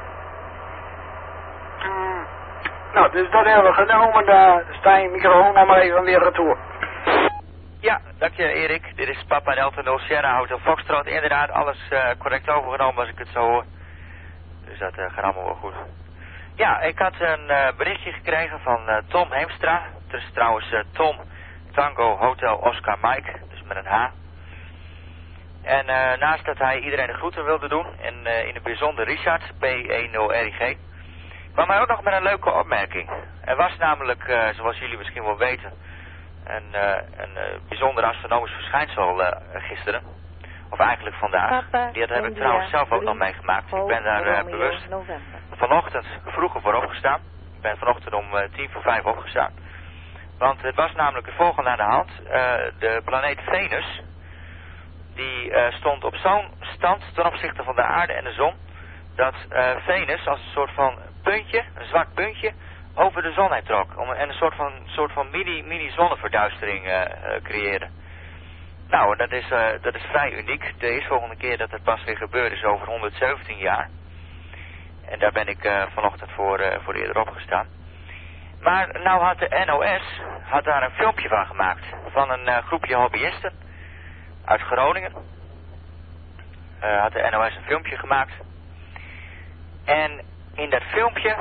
Nou, dus dat hebben we genomen. Daar sta je microfoon nog maar even weer retour. Ja, dank je Erik. Dit is Papa Delta 0 Sierra Hotel Foxtrot. Inderdaad, alles correct overgenomen als ik het zo hoor. Dus dat gaat allemaal wel goed. Ja, ik had een berichtje gekregen van Tom Heemstra. Het is trouwens Tom Tango Hotel Oscar Mike. Dus met een H. En naast dat hij iedereen de groeten wilde doen. En in het bijzonder Richard, P10RIG. kwam hij ook nog met een leuke opmerking. Er was namelijk, zoals jullie misschien wel weten, een bijzonder astronomisch verschijnsel gisteren. Of eigenlijk vandaag. Die heb ik trouwens zelf ook nog meegemaakt. Ik ben daar bewust vanochtend vroeger voor opgestaan. Ik ben vanochtend om 4:50 opgestaan. Want het was namelijk het volgende aan de hand. De planeet Venus, die stond op zo'n stand ten opzichte van de aarde en de zon, dat Venus als een soort van puntje, een zwak puntje, over de zon heen trok. En een soort van mini zonneverduistering creëren. Nou, dat is vrij uniek. De eerstvolgende keer dat het pas weer gebeurt is over 117 jaar. En daar ben ik vanochtend voor eerder opgestaan. Maar nou had de NOS daar een filmpje van gemaakt. Van een groepje hobbyisten uit Groningen. Had de NOS een filmpje gemaakt. En in dat filmpje,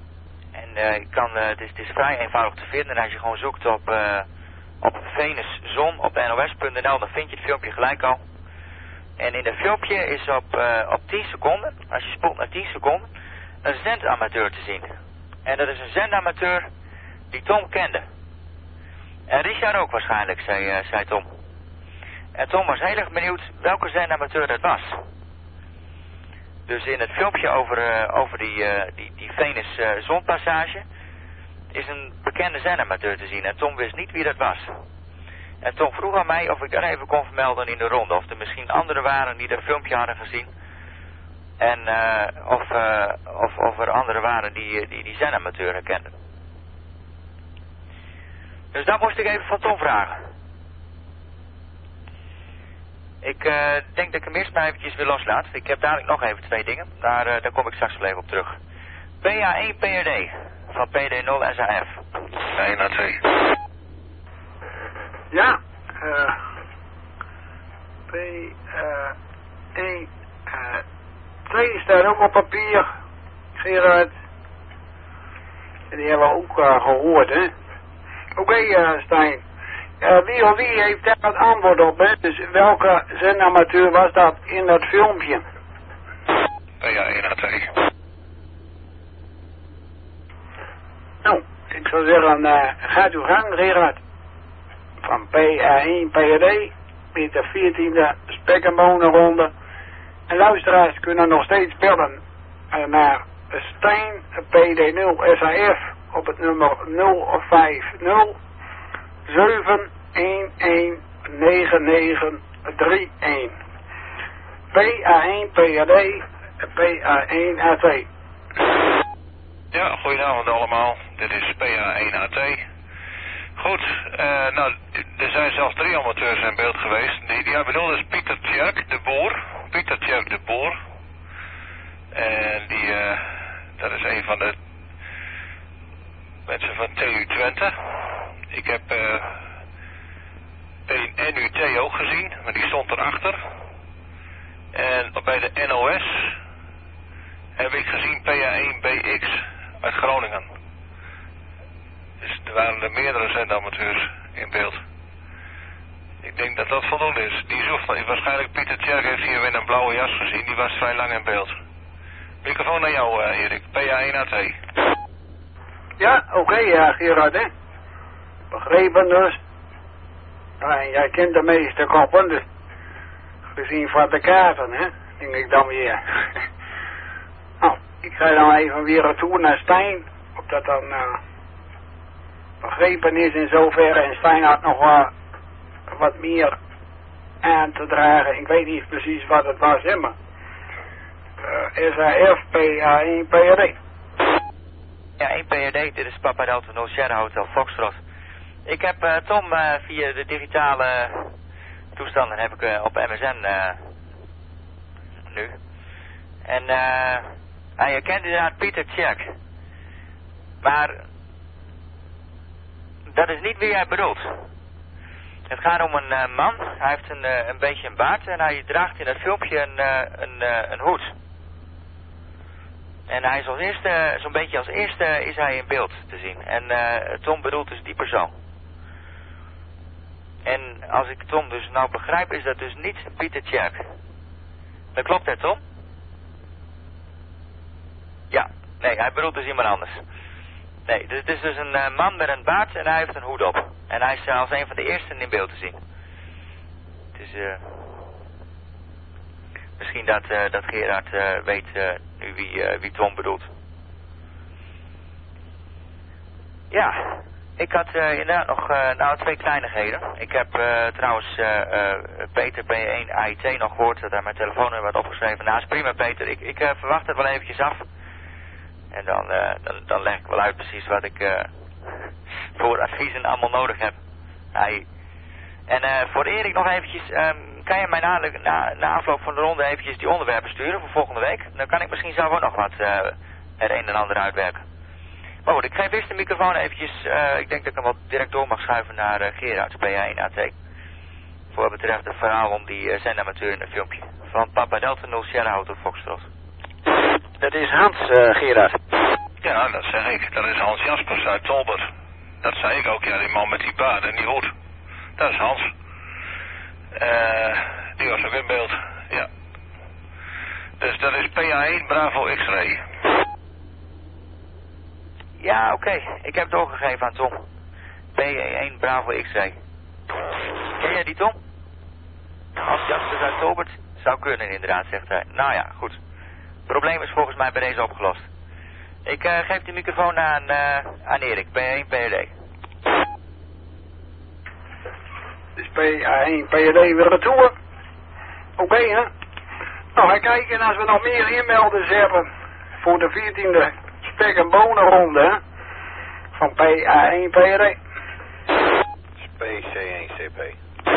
en het is vrij eenvoudig te vinden als je gewoon zoekt op Venus zon op nos.nl, dan vind je het filmpje gelijk al. En in dat filmpje is op 10 seconden, als je spoelt naar 10 seconden, een zendamateur te zien. En dat is een zendamateur die Tom kende. En Richard ook waarschijnlijk, zei Tom. En Tom was heel erg benieuwd welke zendamateur dat was. Dus in het filmpje over die Venus-zonpassage is een bekende zendamateur te zien. En Tom wist niet wie dat was. En Tom vroeg aan mij of ik dat even kon vermelden in de ronde. Of er misschien anderen waren die dat filmpje hadden gezien. En of er anderen waren die zendamateur herkenden. Dus dat moest ik even van Tom vragen. Ik denk dat ik hem eerst maar eventjes weer loslaat. Ik heb dadelijk nog even 2 dingen. Daar kom ik straks wel even op terug. PA1 PRD van PD0 SAF. 1 naar 2. Ja, P1, 2 staat ook op papier, Gerard. En die hebben we ook gehoord, hè. Oké, Stijn. Wie heeft daar het antwoord op, hè? Dus welke zendamateur was dat in dat filmpje? Ja, 1 naar 2. Nou, ik zou zeggen, gaat uw gang, Gerard. Van PA1 PRD met de 14e spek- en bonenronde. En luisteraars kunnen nog steeds bellen naar Stijn PD0 SAF op het nummer 050 711 9931. PA1 PRD PA1 AT. Ja, goedenavond allemaal. Dit is PA1AT. Goed, nou, er zijn zelfs 3 amateurs in beeld geweest. Die jij bedoelt is Pieter Tjerk de Boer. Pieter Tjerk de Boer. En dat is een van de mensen van TU Twente. Ik heb NUT ook gezien, maar die stond erachter. En bij de NOS heb ik gezien PA1BX uit Groningen. Dus er waren er meerdere zendamateurs in beeld. Ik denk dat dat voldoende is. Die zoekt, waarschijnlijk Pieter Tjerk heeft hier weer een blauwe jas gezien. Die was vrij lang in beeld. Microfoon naar jou, Erik. PA1AT. Ja, oké, Gerard, hè. Begrepen dus. En jij kent de meeste koppen, dus gezien van de kaarten, hè, denk ik dan weer. Nou, ik ga dan even weer retour naar Stijn, of dat dan begrepen is in zoverre. En Stijn had nog wat meer aan te dragen. Ik weet niet precies wat het was, hè, maar SAF PA1 PRD. Ja, 1 PRD, dit is Papa Delta No Sierra Hotel Foxtrot. Ik heb Tom via de digitale toestanden heb ik op MSN nu. En hij herkent inderdaad Pieter Tjerk. Maar dat is niet wie hij bedoelt. Het gaat om een man, hij heeft een beetje een baard en hij draagt in het filmpje een hoed. En hij is als eerste, zo'n beetje als eerste is hij in beeld te zien. En Tom bedoelt dus die persoon. En als ik Tom dus nou begrijp, is dat dus niet Pieter Tjerk. Dat klopt hè, Tom? Ja, nee, hij bedoelt dus iemand anders. Nee, dus het is dus een man met een baard en hij heeft een hoed op. En hij is als een van de eersten in beeld te zien. Dus misschien dat Gerard weet nu wie Tom bedoelt. Ja, ik had inderdaad nog 2 kleinigheden. Ik heb trouwens Peter P1 AIT nog gehoord, dat hij mijn telefoonnummer had opgeschreven. Nou, is prima Peter, ik verwacht het wel eventjes af. En dan leg ik wel uit precies wat ik voor adviezen allemaal nodig heb. En voor Erik nog eventjes, kan je mij na afloop van de ronde eventjes die onderwerpen sturen voor volgende week? Dan kan ik misschien zelf ook nog wat het een en ander uitwerken. Maar goed, ik geef eerst de microfoon eventjes, ik denk dat ik hem wel direct door mag schuiven naar Gerard, PA1AT. Voor wat betreft het verhaal om die zendamateur in het filmpje. Van Papa Delta 0 Sierra Auto Foxtrot. Dat is Hans, Gerard. Ja, dat zeg ik. Dat is Hans Jaspers uit Tolbert. Dat zei ik ook, ja, die man met die baard en die hoed. dat is Hans. Die was ook in beeld, ja. Dus dat is PA1 Bravo X-ray. Ja, oké. Ik heb doorgegeven aan Tom. PA1 Bravo X-ray. Ken jij die, Tom? Hans Jaspers uit Tobert? Zou kunnen inderdaad, zegt hij. Nou ja, goed. Het probleem is volgens mij bij deze opgelost. Ik geef de microfoon aan Erik, PA1 PRD. Dus PA1 PRD weer retour. Oké, hè? Nou, ga kijken als we nog meer inmelders hebben voor de 14e spek- en bonenronde, hè? Van PA1 PRD. PC1CP.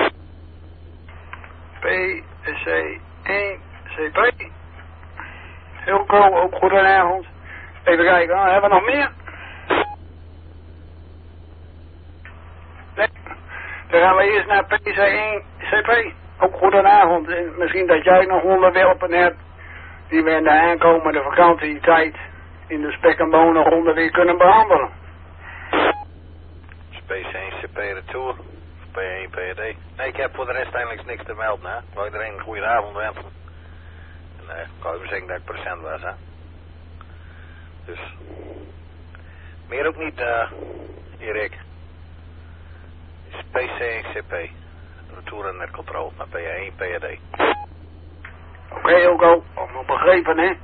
PC1CP. Hilco, ook goedenavond. Even kijken, hebben we nog meer? Nee. Dan gaan we eerst naar PC1CP. Ook goedenavond. En misschien dat jij nog onderwerpen hebt die we in de aankomende vakantietijd in de spek- en bonenronde weer kunnen behandelen. PC1CP retour. P1 PRD. Nee, ik heb voor de rest eigenlijk niks te melden, hè. Ik wou iedereen een goede avond wensen. En ik wou even zeggen dat ik present was, hè. Dus. Meer ook niet, Erik. Is PC1CP. Retour en netcontrole naar PA1 PRD. Oké, Hilco. Allemaal begrepen, hè?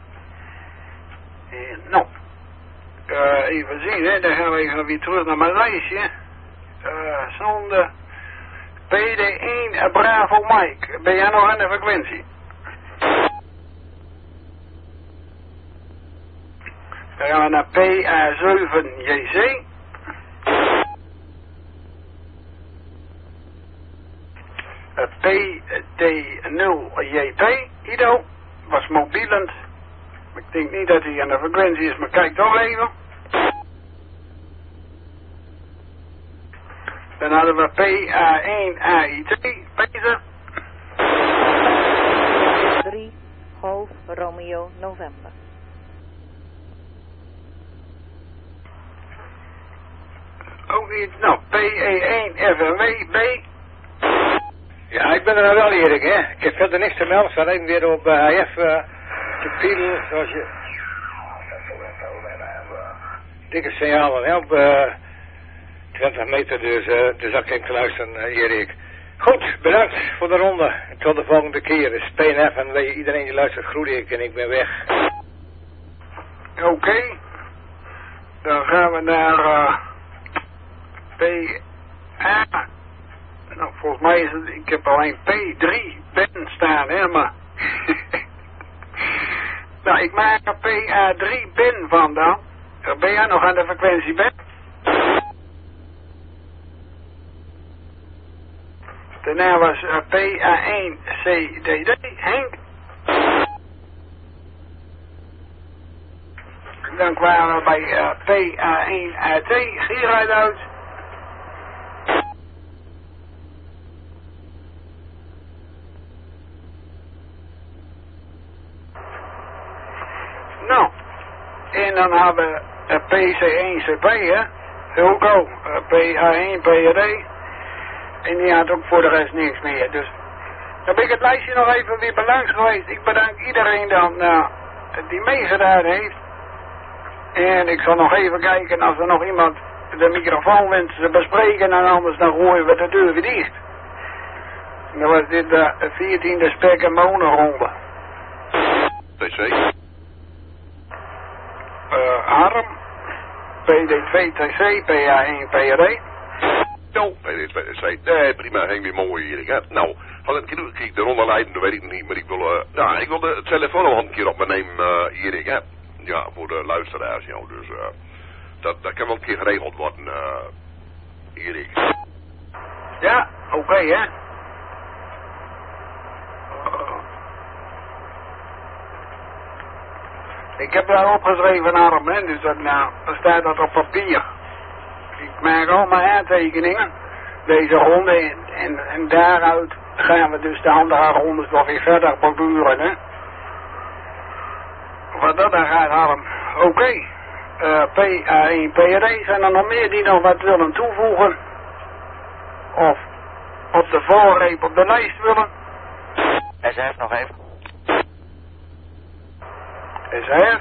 Nou. Even zien, hè. Dan gaan we even weer terug naar mijn lijstje. Zonde. PD1 Bravo Mike. Ben jij nog aan de frequentie? Dan gaan we naar PA7JC. PD0JP. Ido. Was mobielend. Ik denk niet dat hij aan de frequentie is, maar kijk toch even. Dan hadden we PA1AIT, Peter. 3, Golf, Romeo, November. Ook niet, nou, PE1 FMW, B. Ja, ik ben er nou wel, Erik, hè. Ik heb verder niks te melden. Ik sta even weer op HF te pielen, zoals je... Dikke signalen, hè, op 20 meter, dus daar zat ik even te luisteren, Erik. Goed, bedankt voor de ronde. Tot de volgende keer. Is PNF en iedereen die luistert, groet ik en ik ben weg. Oké. Dan gaan we naar PA. Nou, volgens mij is het, ik heb alleen P3 Ben staan, hè, maar... nou, ik maak er PA3 Ben van dan. Ben jij nog aan de frequentie, Ben? Daarna was PA1 CDD, Henk. Dan kwamen we bij PA1 AT, Gerard uit. Nou, en dan hebben we PC1CP, hè, Hulco, PA1 PRD. En die had ook voor de rest niks meer. Dus dan ben ik het lijstje nog even weer belangs geweest. Ik bedank iedereen dan die meegedaan heeft. En ik zal nog even kijken als er nog iemand de microfoon wenst te bespreken. En anders dan gooien we de deur weer dicht. En dan was dit de 14e spek- en bonenronde. TC. Arm. PD2TC, PA1 PRD. Nou, nee, prima, hang weer mooi hier. Hè. Nou, van een keer de ronde leiden, dat weet ik niet, maar ik wil, ik wil de telefoon nog een keer op me nemen, Erik, hè. Ja, voor de luisteraars, joh, dus, dat kan wel een keer geregeld worden, Erik. Ja, oké, hè. Ik heb daar opgeschreven, Arm, hè, dus dan staat dat op papier. Ik maak allemaal aantekeningen, deze ronde, en daaruit gaan we dus de andere rondes nog weer verder borduren, hè. Wat dat dan gaat, Harm. Oké. PA1 PRD, zijn er nog meer die nog wat willen toevoegen? Of op de voorreep op de lijst willen. SHF nog even. SHF?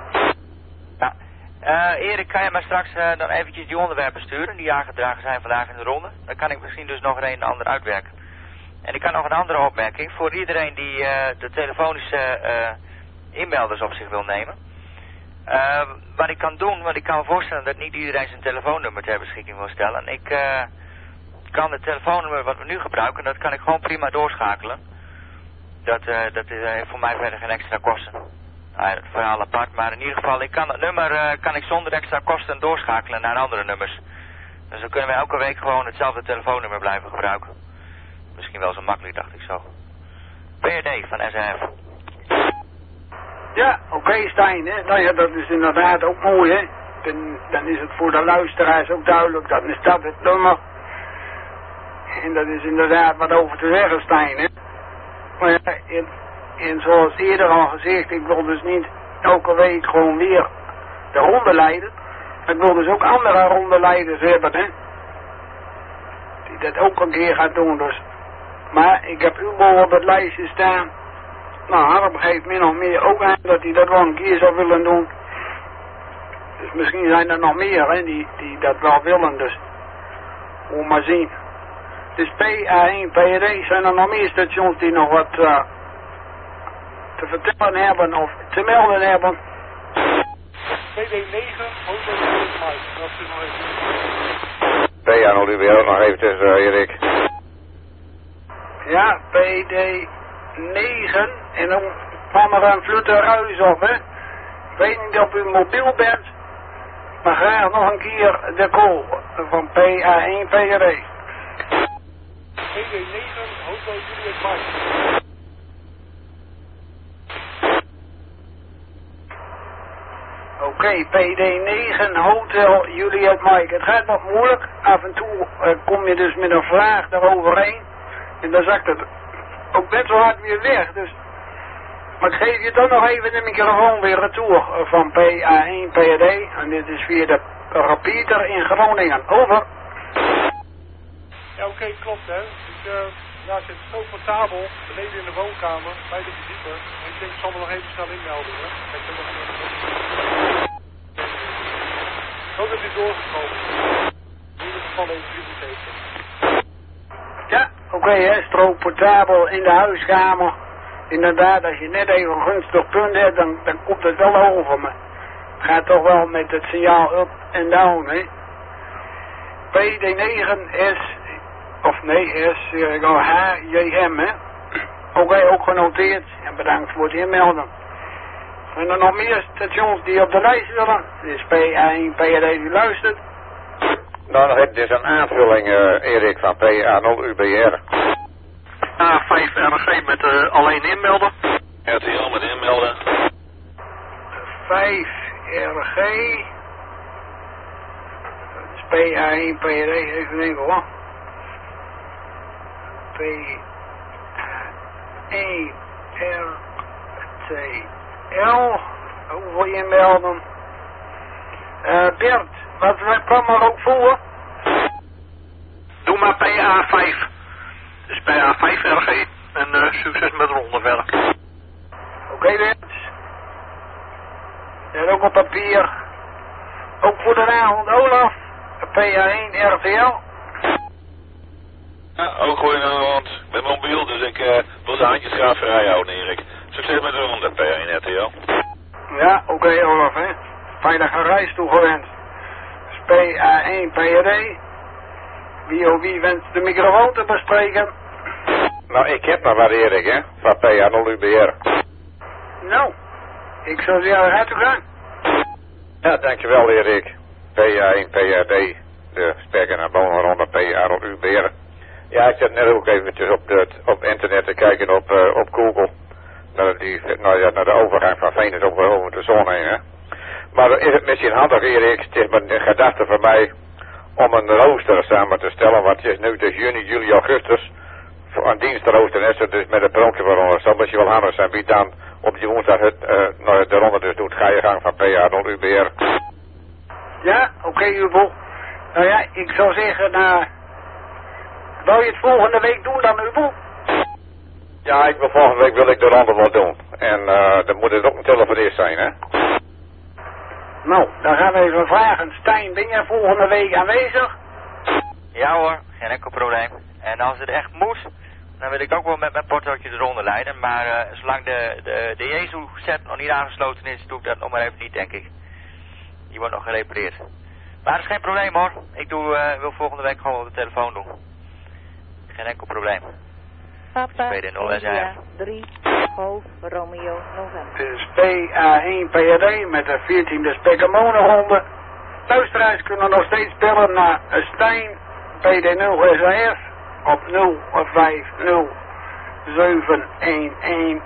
Ja. Erik, kan je maar straks dan eventjes die onderwerpen sturen die aangedragen zijn vandaag in de ronde? Dan kan ik misschien dus nog een en ander uitwerken. En ik kan nog een andere opmerking voor iedereen die de telefonische inmelders op zich wil nemen. Wat ik kan doen, want ik kan me voorstellen dat niet iedereen zijn telefoonnummer ter beschikking wil stellen. Ik kan het telefoonnummer wat we nu gebruiken, dat kan ik gewoon prima doorschakelen. Dat heeft voor mij verder geen extra kosten. Het verhaal apart, maar in ieder geval, ik kan het nummer kan ik zonder extra kosten doorschakelen naar andere nummers. Dus dan kunnen we elke week gewoon hetzelfde telefoonnummer blijven gebruiken. Misschien wel zo makkelijk, dacht ik zo. PRD van SHF. Ja, oké, Stijn, hè. Nou ja, dat is inderdaad ook mooi, hè. Dan is het voor de luisteraars ook duidelijk, dan is dat het nummer. En dat is inderdaad wat over te zeggen, Stijn, hè. Maar ja, en zoals eerder al gezegd, ik wil dus niet elke week gewoon weer de ronde leiden. Ik wil dus ook andere rondeleiders hebben, hè. Die dat ook een keer gaat doen, dus. Maar ik heb Hugo op het lijstje staan. Nou, Harp geeft min of meer ook aan dat hij dat wel een keer zou willen doen. Dus misschien zijn er nog meer, hè, die dat wel willen, dus. Moet maar zien. Dus PA1, PRD, zijn er nog meer stations die nog wat te vertellen hebben of te melden hebben? PD9, Hotel Juliet Mike. Dat is nog even. PA0 nog even tussen, Erik. Ja, PD9 en dan kwam er een vlutte ruis op, hè. Ik weet niet of u mobiel bent, maar graag nog een keer de call van PA1 PRD. PD9, Hotel Juliet Mike. Oké, PD9, Hotel Juliet Mike. Het gaat nog moeilijk. Af en toe kom je dus met een vraag daaroverheen. En dan zakt het ook net zo hard weer weg. Dus. Maar ik geef je toch nog even de microfoon weer retour van PA1 PRD. En dit is via de repeater in Groningen. Over. Ja, oké, klopt, hè. Ja, ik zit zo portabel beneden in de woonkamer bij de visite. En ik denk, ik zal me nog even snel inmelden, hè. Ik heb nog ik hoop dat hij doorgekomen is. In ieder geval even jullie tegen. Ja, oké, hè. Strook portabel in de huiskamer. Inderdaad, als je net even een gunstig punt hebt, dan komt het wel over. Maar het gaat toch wel met het signaal up en down, hè. PD9 is... Of nee, HJM, hè. Oké, ook genoteerd. En bedankt voor het inmelden. Zijn er nog meer stations die op de lijst willen? Dit is PA1, PRD die luistert. Nou, nog even dus een aanvulling, Erik, van PA0 UBR. A5 RG met alleen inmelden. RTL met inmelden. 5 RG. Dat is PA1, PRD, even denken hoor. PA1 RTL. Hoeveel inmelden? Bert, wat kwam er ook voor? Doe maar PA5. Dus PA5 RG. En succes met ronde verder. Oké, Bert. En ook op papier. Ook voor de avond, Olaf. PA1 RTL. Ja, ook goedenavond. Ik ben mobiel, dus ik wil de handjes graag vrij houden, Erik. Succes met de ronde, P1 RTL. Ja, oké, Olaf, hè. Veilige reis toegewenst. Dus PA1 PRD. Wie wenst de microfoon te bespreken? Nou, ik heb nog wat, Erik, hè, van PA0 UBR. Nou, ik zou zeggen, gaat u gaan. Ja, dankjewel, Erik. PA1 PRD, de sterke naar boven ronde PA0 UBR. Ja, ik zit net ook eventjes op internet te kijken op Google. Naar de overgang van Venus over de zon heen, hè. Maar is het misschien handig, Erik, het is mijn gedachte van mij om een rooster samen te stellen, want het is nu dus juni, juli, augustus. Voor een dienstrooster is het dus met een pronkje waaronder. Het zal misschien wel handig zijn wie dan op die woensdag de ronde dus doet. Ga je gang van PA0 UBR. Ja, oké, Hugo. Nou ja, ik zou zeggen, Wil je het volgende week doen dan, Ubo? Ja, volgende week wil ik de ronde wel doen. En dan moet het ook een telefonist zijn, hè? Nou, dan gaan we even vragen. Stijn, ben jij volgende week aanwezig? Ja hoor, geen enkel probleem. En als het echt moet, dan wil ik ook wel met mijn portootje de ronde leiden. Maar zolang de Jezu-set nog niet aangesloten is, doe ik dat nog maar even niet, denk ik. Die wordt nog gerepareerd. Maar dat is geen probleem hoor. Ik wil volgende week gewoon op de telefoon doen. Geen enkel probleem. Papa, India 3, Golf, Romeo, November. Het is PA1 PRD met de 14e Spekkermonenronde. Luisteraars kunnen nog steeds bellen naar Stijn PD0 SAS op 050 711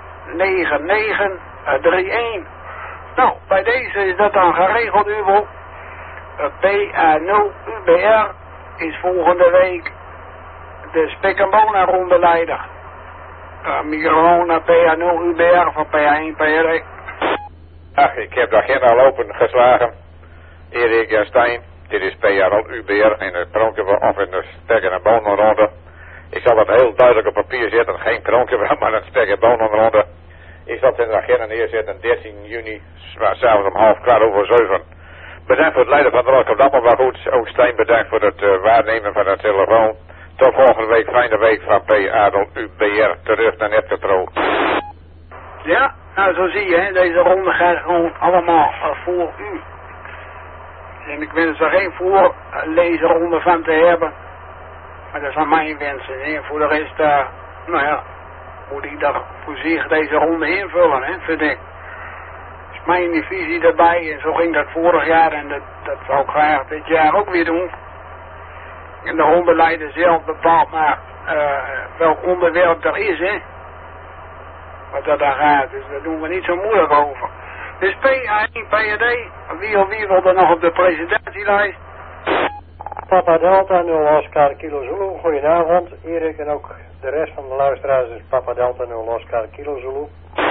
9931. Nou, bij deze is dat dan geregeld, Ubo. PA0 UBR is volgende week de Spekkermona rondeleider. Microfoon naar PA0 UBR van PA1 PRD. Ach, ik heb de agenda lopen geslagen. Erik en Stijn, dit is PA0 UBR in de pronken of in de Spek- en Bonenronde. Ik zal dat heel duidelijk op papier zetten, geen pronken, maar een Spek- en Bonenronde. Ik zal het in de agenda neerzetten, 13 juni, s'avonds om 6:15. Bedankt voor het leiden van de rol, komt allemaal wel goed. Ook Stijn bedankt voor het waarnemen van de telefoon. Tot volgende week, fijne week van PA0 UBR, terug naar Netcapro. Ja, nou zo zie je, hè, deze ronde gaat gewoon allemaal voor u. En ik wens er geen voorlezenronde van te hebben. Maar dat zijn mijn wensen. En voor de rest, nou ja, moet ik daar voor zich deze ronde invullen, hè, vind ik. Dat is mijn visie erbij en zo ging dat vorig jaar en dat zou ik graag dit jaar ook weer doen. En de rondeleider zelf bepaalt maar welk onderwerp er is, hè. Wat dat daar gaat, dus daar doen we niet zo moeilijk over. Dus PA1 PRD, wie wil er nog op de presentatielijst? Papa Delta 0 Oscar Kilo Zulu, goedenavond. Erik en ook de rest van de luisteraars is Papa Delta 0 Oscar Kilo Zulu.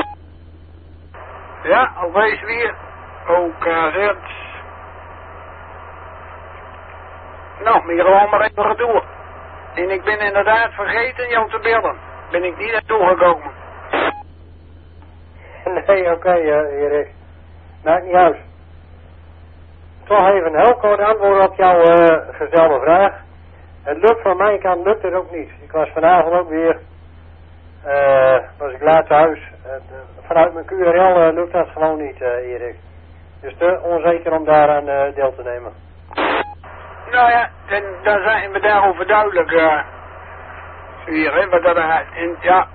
Ja, wees weer. OKZ. Nou, maar gewoon maar even door. En ik ben inderdaad vergeten jou te bellen. Ben ik niet naartoe gekomen. Nee, oké, Erik. Maakt niet uit. Toch even een heel kort antwoord op jouw gestelde vraag. Het lukt van mijn kant, lukt het ook niet. Ik was vanavond ook weer, was ik laat thuis. Vanuit mijn QRL lukt dat gewoon niet, Erik. Dus te onzeker om daaraan deel te nemen. Nou ja, dan zijn we daarover duidelijk. Hier, hè, wat dat en ja.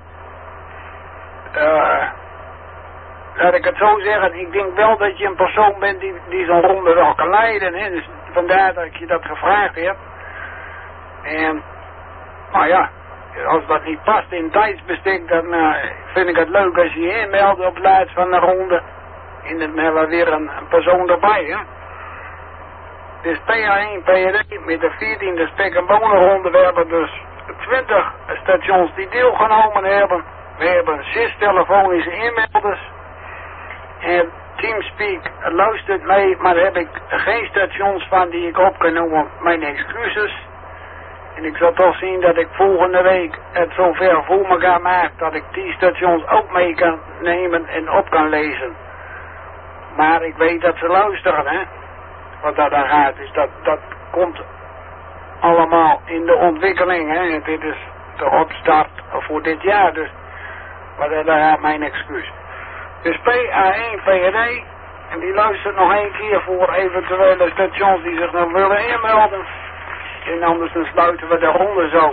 Laat ik het zo zeggen, ik denk wel dat je een persoon bent die zo'n ronde wel kan leiden, hè. Dus vandaar dat ik je dat gevraagd heb. En, nou ja, als dat niet past in tijdsbestek, dan vind ik het leuk als je je inmeldt op plaats van een ronde. En dan hebben we weer een persoon erbij, hè. Dus PA1 PRD met de 14e Spek- en Bonenronde. We hebben dus 20 stations die deelgenomen hebben. We hebben 6 telefonische inmelders. En Teamspeak luistert mee, maar daar heb ik geen stations van die ik op kan noemen. Mijn excuses. En ik zal toch zien dat ik volgende week het zover voor elkaar maak dat ik die stations ook mee kan nemen en op kan lezen. Maar ik weet dat ze luisteren, hè. Wat dat aan gaat. Dus dat komt allemaal in de ontwikkeling, hè. En dit is de opstart voor dit jaar, dus. Maar dat gaat mijn excuus. Dus PA1 PRD, en die luistert nog één keer voor eventuele stations die zich nog willen inmelden. En anders dan sluiten we de ronde zo.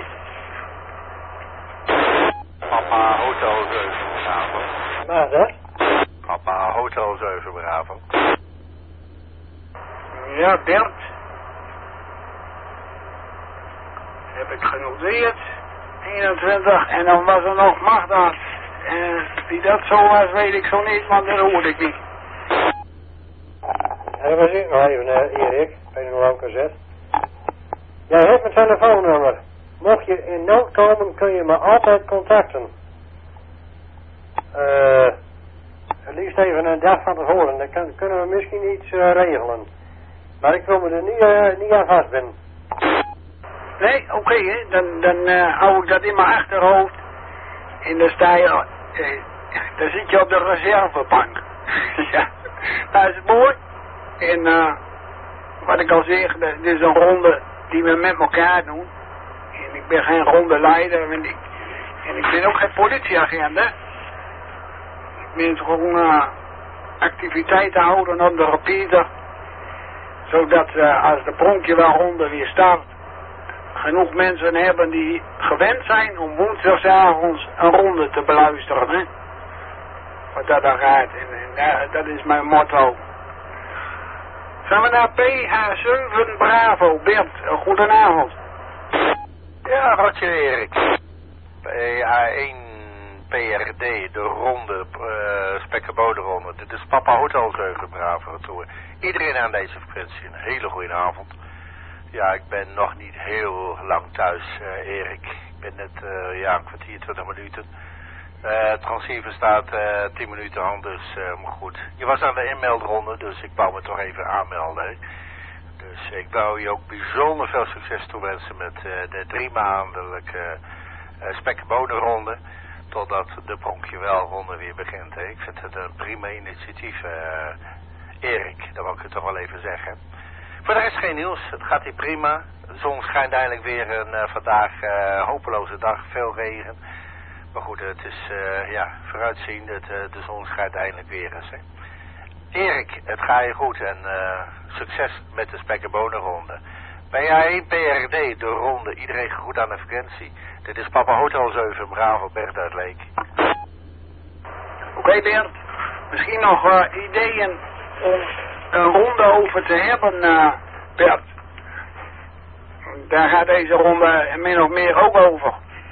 Papa Hotel 7 Bravo. Maar dat? Papa Hotel 7 Bravo. Ja, Bert. Heb ik genoteerd. 21. En dan was er nog Magda. En wie dat zo was, weet ik zo niet, want dat hoorde ik niet. Dat was ik nog even, Erik. Ben je nog ook gezet? Jij hebt mijn telefoonnummer. Mocht je in nood komen, kun je me altijd contacten. Liefst even een dag van tevoren. Dan kunnen we misschien iets regelen. Maar ik wil me er niet aan vastbinden. Nee, oké, hè. Dan hou ik dat in mijn achterhoofd. En dan sta je... dan zit je op de reservebank. Ja, dat is mooi. En wat ik al zeg, dit is een ronde die we met elkaar doen. En ik ben geen rondeleider. En ik ben ook geen politieagent, hè. Ik ben gewoon activiteiten houden op de repeater. Zodat als de pronkjewelronde weer start, genoeg mensen hebben die gewend zijn om woensdagavonds een ronde te beluisteren, hè. Wat dat dan gaat. En dat is mijn motto. Gaan we naar PH7 Bravo. Bert, goedenavond. Ja, Rotje Erik. PH1 PRD, de ronde, Spekkenbode-ronde. Dit is Papa Hotel 7 Bravo retour. Iedereen aan deze frequentie, een hele goede avond. Ja, ik ben nog niet heel lang thuis, Erik. Ik ben net, een kwartier, 20 minuten. Transceiver staat 10 minuten aan, dus maar goed. Je was aan de inmeldronde, dus ik wou me toch even aanmelden. Hè. Dus ik wou je ook bijzonder veel succes toewensen met de 3 maandelijke spekkenbonenronde. Totdat de pronkjewelronde weer begint. Hè. Ik vind het een prima initiatief, Erik. Dat wil ik het toch wel even zeggen. Voor de rest geen nieuws. Het gaat hier prima. De zon schijnt eindelijk weer vandaag hopeloze dag. Veel regen. Maar goed, het is vooruitzien. De zon schijnt eindelijk weer eens. Hè. Erik, het gaat je goed en succes met de spekkenbonenronde. PH1 PRD, de ronde. Iedereen goed aan de frequentie. Dit is Papa Hotel 7, Bravo, Bert uit Leek. Oké, Bert. Misschien nog ideeën om een ronde over te hebben, Bert. Daar gaat deze ronde min of meer ook over.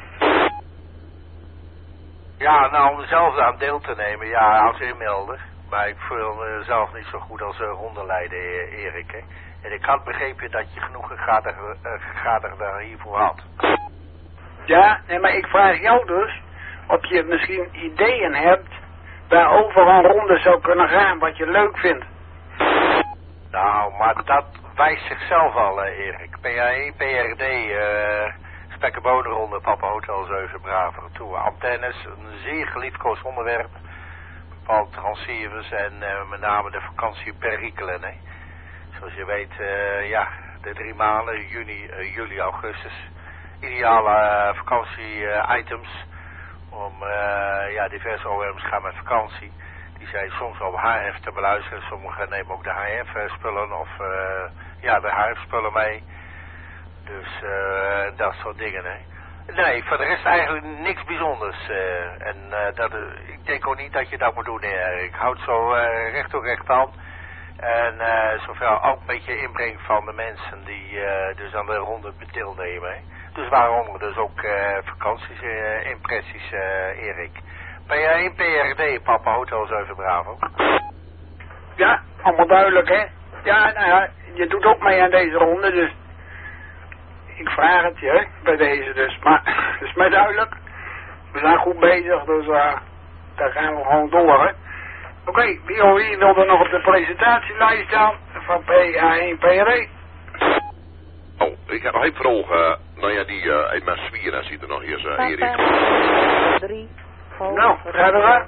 Ja, nou om er zelf aan deel te nemen, ja, als inmelder. Maar ik voel mezelf niet zo goed als rondeleider, Erik. Hè. En ik had begrepen dat je genoeg gegadigden hiervoor had. Ja, nee, maar ik vraag jou dus of je misschien ideeën hebt waarover een ronde zou kunnen gaan, wat je leuk vindt. Nou, maar dat wijst zichzelf al, Erik. PH1, PRD, spekkenbonenronde, Papa Hotel 7, Bravo retour. Antennes, een zeer geliefkoosd onderwerp. Bepaalde transceivers en met name de vakantieperikelen, hè. Zoals je weet, de 3 maanden, juni, juli, augustus. Ideale vakantie-items. Om, diverse OM's gaan met vakantie. Die zijn soms op HF te beluisteren. Sommigen nemen ook de HF-spullen of de HF-spullen mee. Dus dat soort dingen, hè. Nee, voor de rest eigenlijk niks bijzonders. Ik denk ook niet dat je dat moet doen, Erik. Houd zo recht toe recht aan. En zoveel ook een beetje inbreng van de mensen die dus aan de ronde deelnemen. Hè. Dus waaronder dus ook vakanties, impressies, Erik. PH1 PRD, Papa Hotel 7 Bravo. Ja, allemaal duidelijk, hè. Ja, nou ja, je doet ook mee aan deze ronde, dus ik vraag het je, hè, bij deze dus. Maar het is mij duidelijk. We zijn goed bezig, dus daar gaan we gewoon door, hè. Oké, wie wil er nog op de presentatielijst staan van PH1 PRD? Oh, ik heb nog even vragen. Die uit mijn sfeer ziet er nog eens, Erik. 3, nou, verder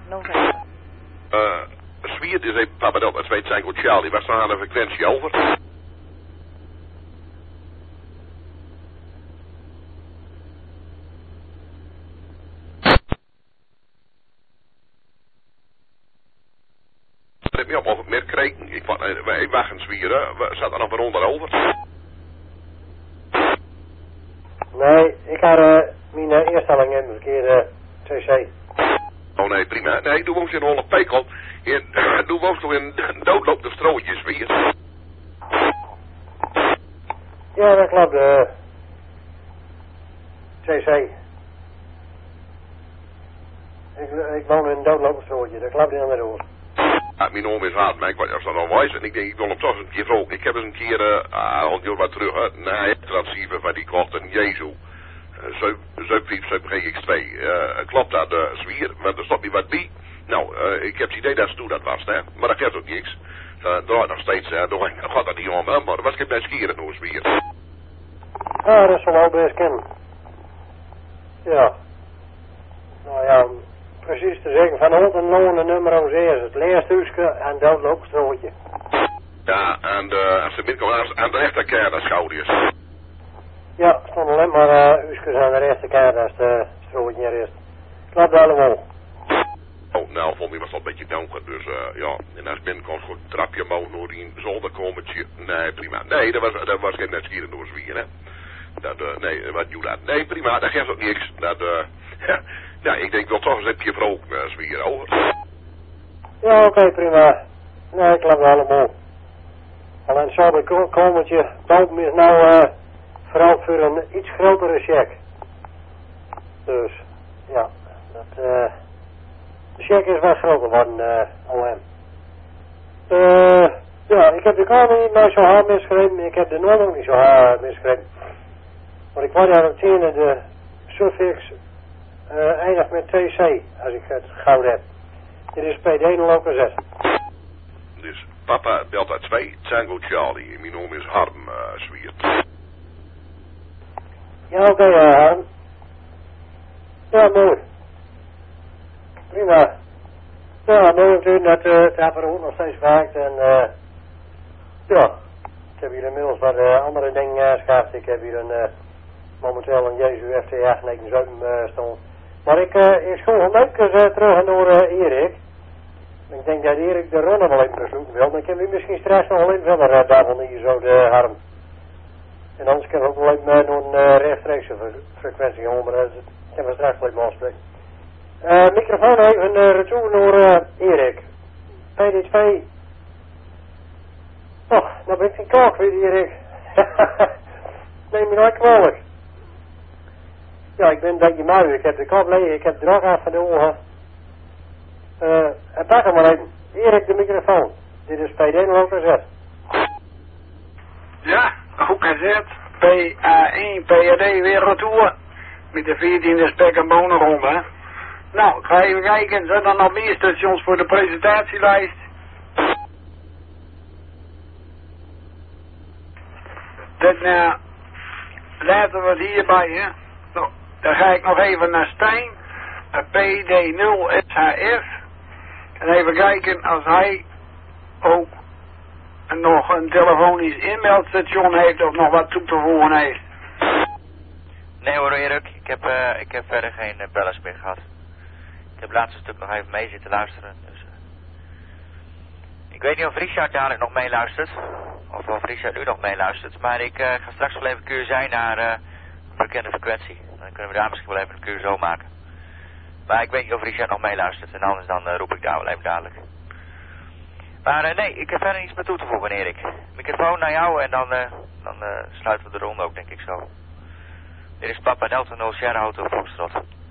Sfeer is even Papa Delta 2 Tango Charlie. Waar staan de frequentie over? Ik heb me op of meer kreken. Ik wacht een zwieren. Zat er nog een ronde over? Nee, ik ga mijn instelling in een keer CC. Oh nee, prima. Nee, doe woont in een 100 pekel. Doe woont toch in doodloop de strootjes weer. Ja, dat klopt. CC. Ik woon in een doodloop strootje, dat klopt niet aan de door. Ja, mijn oom is hard, maar ik was dat al wijs en ik denk ik wil hem toch een keer vroeg. Ik heb eens een keer, heel wat terug, naar het transceiver van die kocht een Jezu. 757 GX2. Klopt dat, zwier, maar er stond niet wat bij. Nou, ik heb het idee dat ze dat was, hè. Maar dat geeft ook niks. Draait nog steeds, gaat dat niet om, hè, maar dat was ik best keren nog zwier. Ah, dat zal wel best kennen. Ja. Nou ja, precies te zeggen, van Olten lonen nummer 6, het leerstuurske en dat loopstrootje. Ja, en als ze binnenkomen aan de rechterkant, dat schouders. Ja, er stond alleen maar uskes aan de rechterkant als de strootje er is. Klopt allemaal. Oh, nou, voor mij was dat een beetje donker, dus ja. En als binnenkomt, goed, een trapje omhoog naar die zolderkomertje. Nee, prima. Nee, dat was geen net door zwieren, hè. Dat, nee, wat doe dat? Nee, prima, dat geeft ook niks. Dat, ja, ik denk wel toch eens heb je vroeg zwieren, over. Ja, oké, prima. Nee, klopt allemaal. Alleen zo de komertje boven is nou vooral voor een iets grotere check. Dus, ja, dat, de check is wat groter geworden, OM. Ja, ik heb de kamer niet meer zo hard misgeschreven, ik heb de norm ook niet zo hard misgeschreven. Maar ik word daar ook zien de suffix eindigt met TC, als ik het gauw heb. Dit is PD 006. Dus Papa Delta 2, Tango Charlie, mijn naam is Harm Zwiert. Ja, oké, Harm. Ja, mooi. Prima. Ja, mooi natuurlijk dat het apparaat nog steeds werkt en ja, ik heb hier inmiddels wat andere dingen geschaafd. Ik heb hier momenteel een Jezu FT897 staan. Maar ik school leuk terug naar Erik. Ik denk dat Erik de runner wel even bezoeken wil. Dan kunnen we misschien straks nog wel even verder babbelen hier zo de Harm. En anders kunnen we ook wel even naar een rechtstreekse frequentie gaan, maar dat kunnen we straks wel even afspreken. Microfoon even retour naar Erik. PD2. Oh, nou ben ik geen kalk weer, Erik. Neem me nou kwalijk. Ja, ik ben een beetje lui. Ik heb de kop leeg, ik heb drag af van de ogen. Pak hem maar even. Erik, de microfoon. Dit is PD 006. Ja, goed gezet. PA1, PAD weer retour. Met de 14e spek en bonenronde, hè. Nou, ik ga even kijken. Zijn er nog meer stations voor de presentatielijst? Dat nou, laten we het hierbij, hè. Nou, dan ga ik nog even naar Stijn. PD0SHF. En even kijken als hij ook nog een telefonisch inmeldstation heeft of nog wat toe te voegen heeft. Nee hoor Erik, ik heb verder geen bellers meer gehad. Ik heb het laatste stuk nog even mee zitten luisteren. Dus, ik weet niet of Richard dadelijk nog meeluistert. Of Richard nu nog meeluistert. Maar ik ga straks wel even een zijn naar een bekende frequentie. Dan kunnen we daar misschien wel even een zo maken. Maar ik weet niet of Richard nog meeluistert. En anders dan roep ik daar wel even dadelijk. Maar nee, ik heb verder niets meer toe te voegen, Erik. Microfoon naar jou en dan sluiten we de ronde ook, denk ik zo. Dit is Papa Delta 0 Sierra Hotel Foxtrot.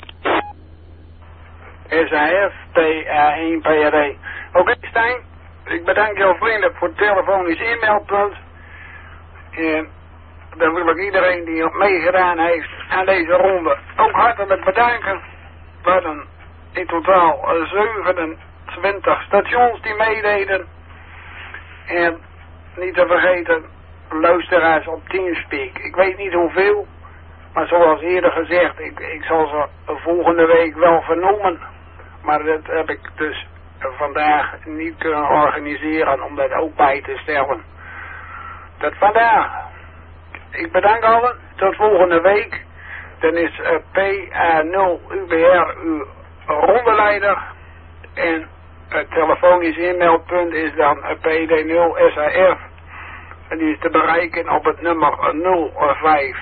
SAF, PA1, PAD. Oké, Stijn. Ik bedank jou vriendelijk voor het telefonisch inmeldpunt. En dan wil ik iedereen die meegedaan heeft aan deze ronde ook hartelijk bedanken. We hadden in totaal 27 stations die meededen. En niet te vergeten, luisteraars op Teamspeak. Ik weet niet hoeveel, maar zoals eerder gezegd, ik zal ze volgende week wel vernoemen. Maar dat heb ik dus vandaag niet kunnen organiseren om dat ook bij te stellen. Dat vandaag. Ik bedank allen. Tot volgende week. Dan is PA0UBR uw rondeleider. En het telefonisch inmeldpunt is dan PD0SAF. En die is te bereiken op het nummer 050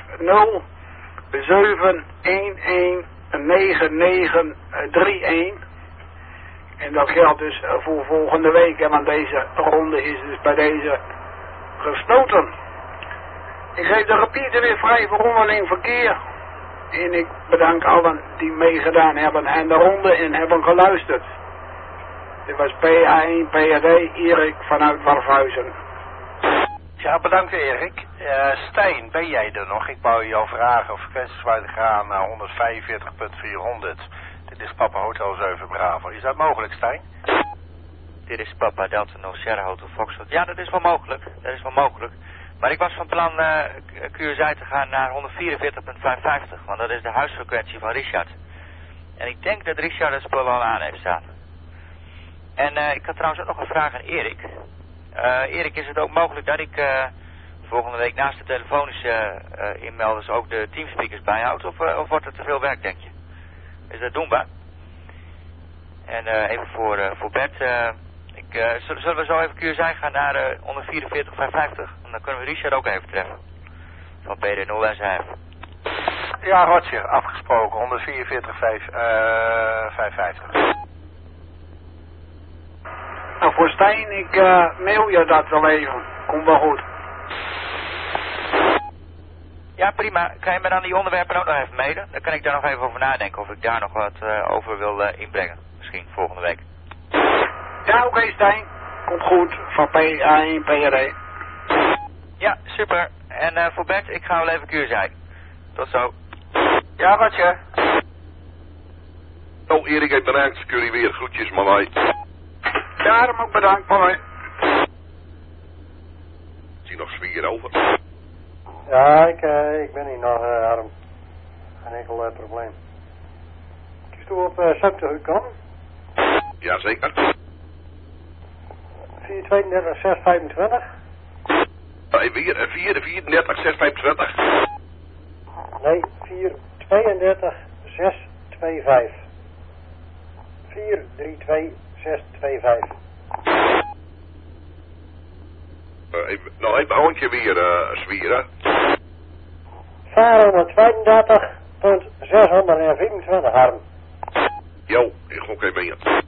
711 9931. En dat geldt dus voor volgende week. En want deze ronde is dus bij deze gesloten. Ik geef de repeater weer vrij voor onderling verkeer. En ik bedank allen die meegedaan hebben aan de ronde en hebben geluisterd. Dit was PA1 PAD, Erik vanuit Warfhuizen. Ja, bedankt Erik. Stijn, ben jij er nog? Ik wou jou vragen of frequenties willen gaan naar 145.400. Dit is Papa Hotel 7 Bravo. Is dat mogelijk, Stijn? Dit is Papa Delta 0 Sierra Hotel Foxtrot. Ja, dat is wel mogelijk. Dat is wel mogelijk. Maar ik was van plan QSI te gaan naar 144.550, want dat is de huisfrequentie van Richard. En ik denk dat Richard het spul al aan heeft staan. En ik had trouwens ook nog een vraag aan Erik. Erik, is het ook mogelijk dat ik volgende week naast de telefonische inmelders ook de teamspeakers bijhoud? Of wordt het te veel werk, denk je? Is dat doenbaar? En even voor Bert. Zullen we zo even QSI gaan naar 144.550? En dan kunnen we Richard ook even treffen. Van PD0SF. Ja, Roger, afgesproken. 144.550. Nou, voor Stijn, ik mail je dat wel even. Komt wel goed. Ja, prima. Kan je me dan die onderwerpen ook nog even mailen? Dan kan ik daar nog even over nadenken of ik daar nog wat over wil inbrengen. Misschien volgende week. Ja, oké, Stijn. Komt goed. Van PA1 PRD. Ja, super. En voor Bert, ik ga wel even QSI. Tot zo. Ja, Roger. Oh, Erik heeft bedankt. Curry weer. Groetjes, man. Ja, hem ook bedankt, mooi. Zie nog Zwier over. Ja, ik ben hier nog, Harm. Geen enkel probleem. Kies toe op Subte kan? Jazeker. 432 625. Weer 34 625. Nee, 432 625. 432 625. Nou, even een hondje weer, Zwieren. 432.624, Harm. Jo, ik ga ook even in.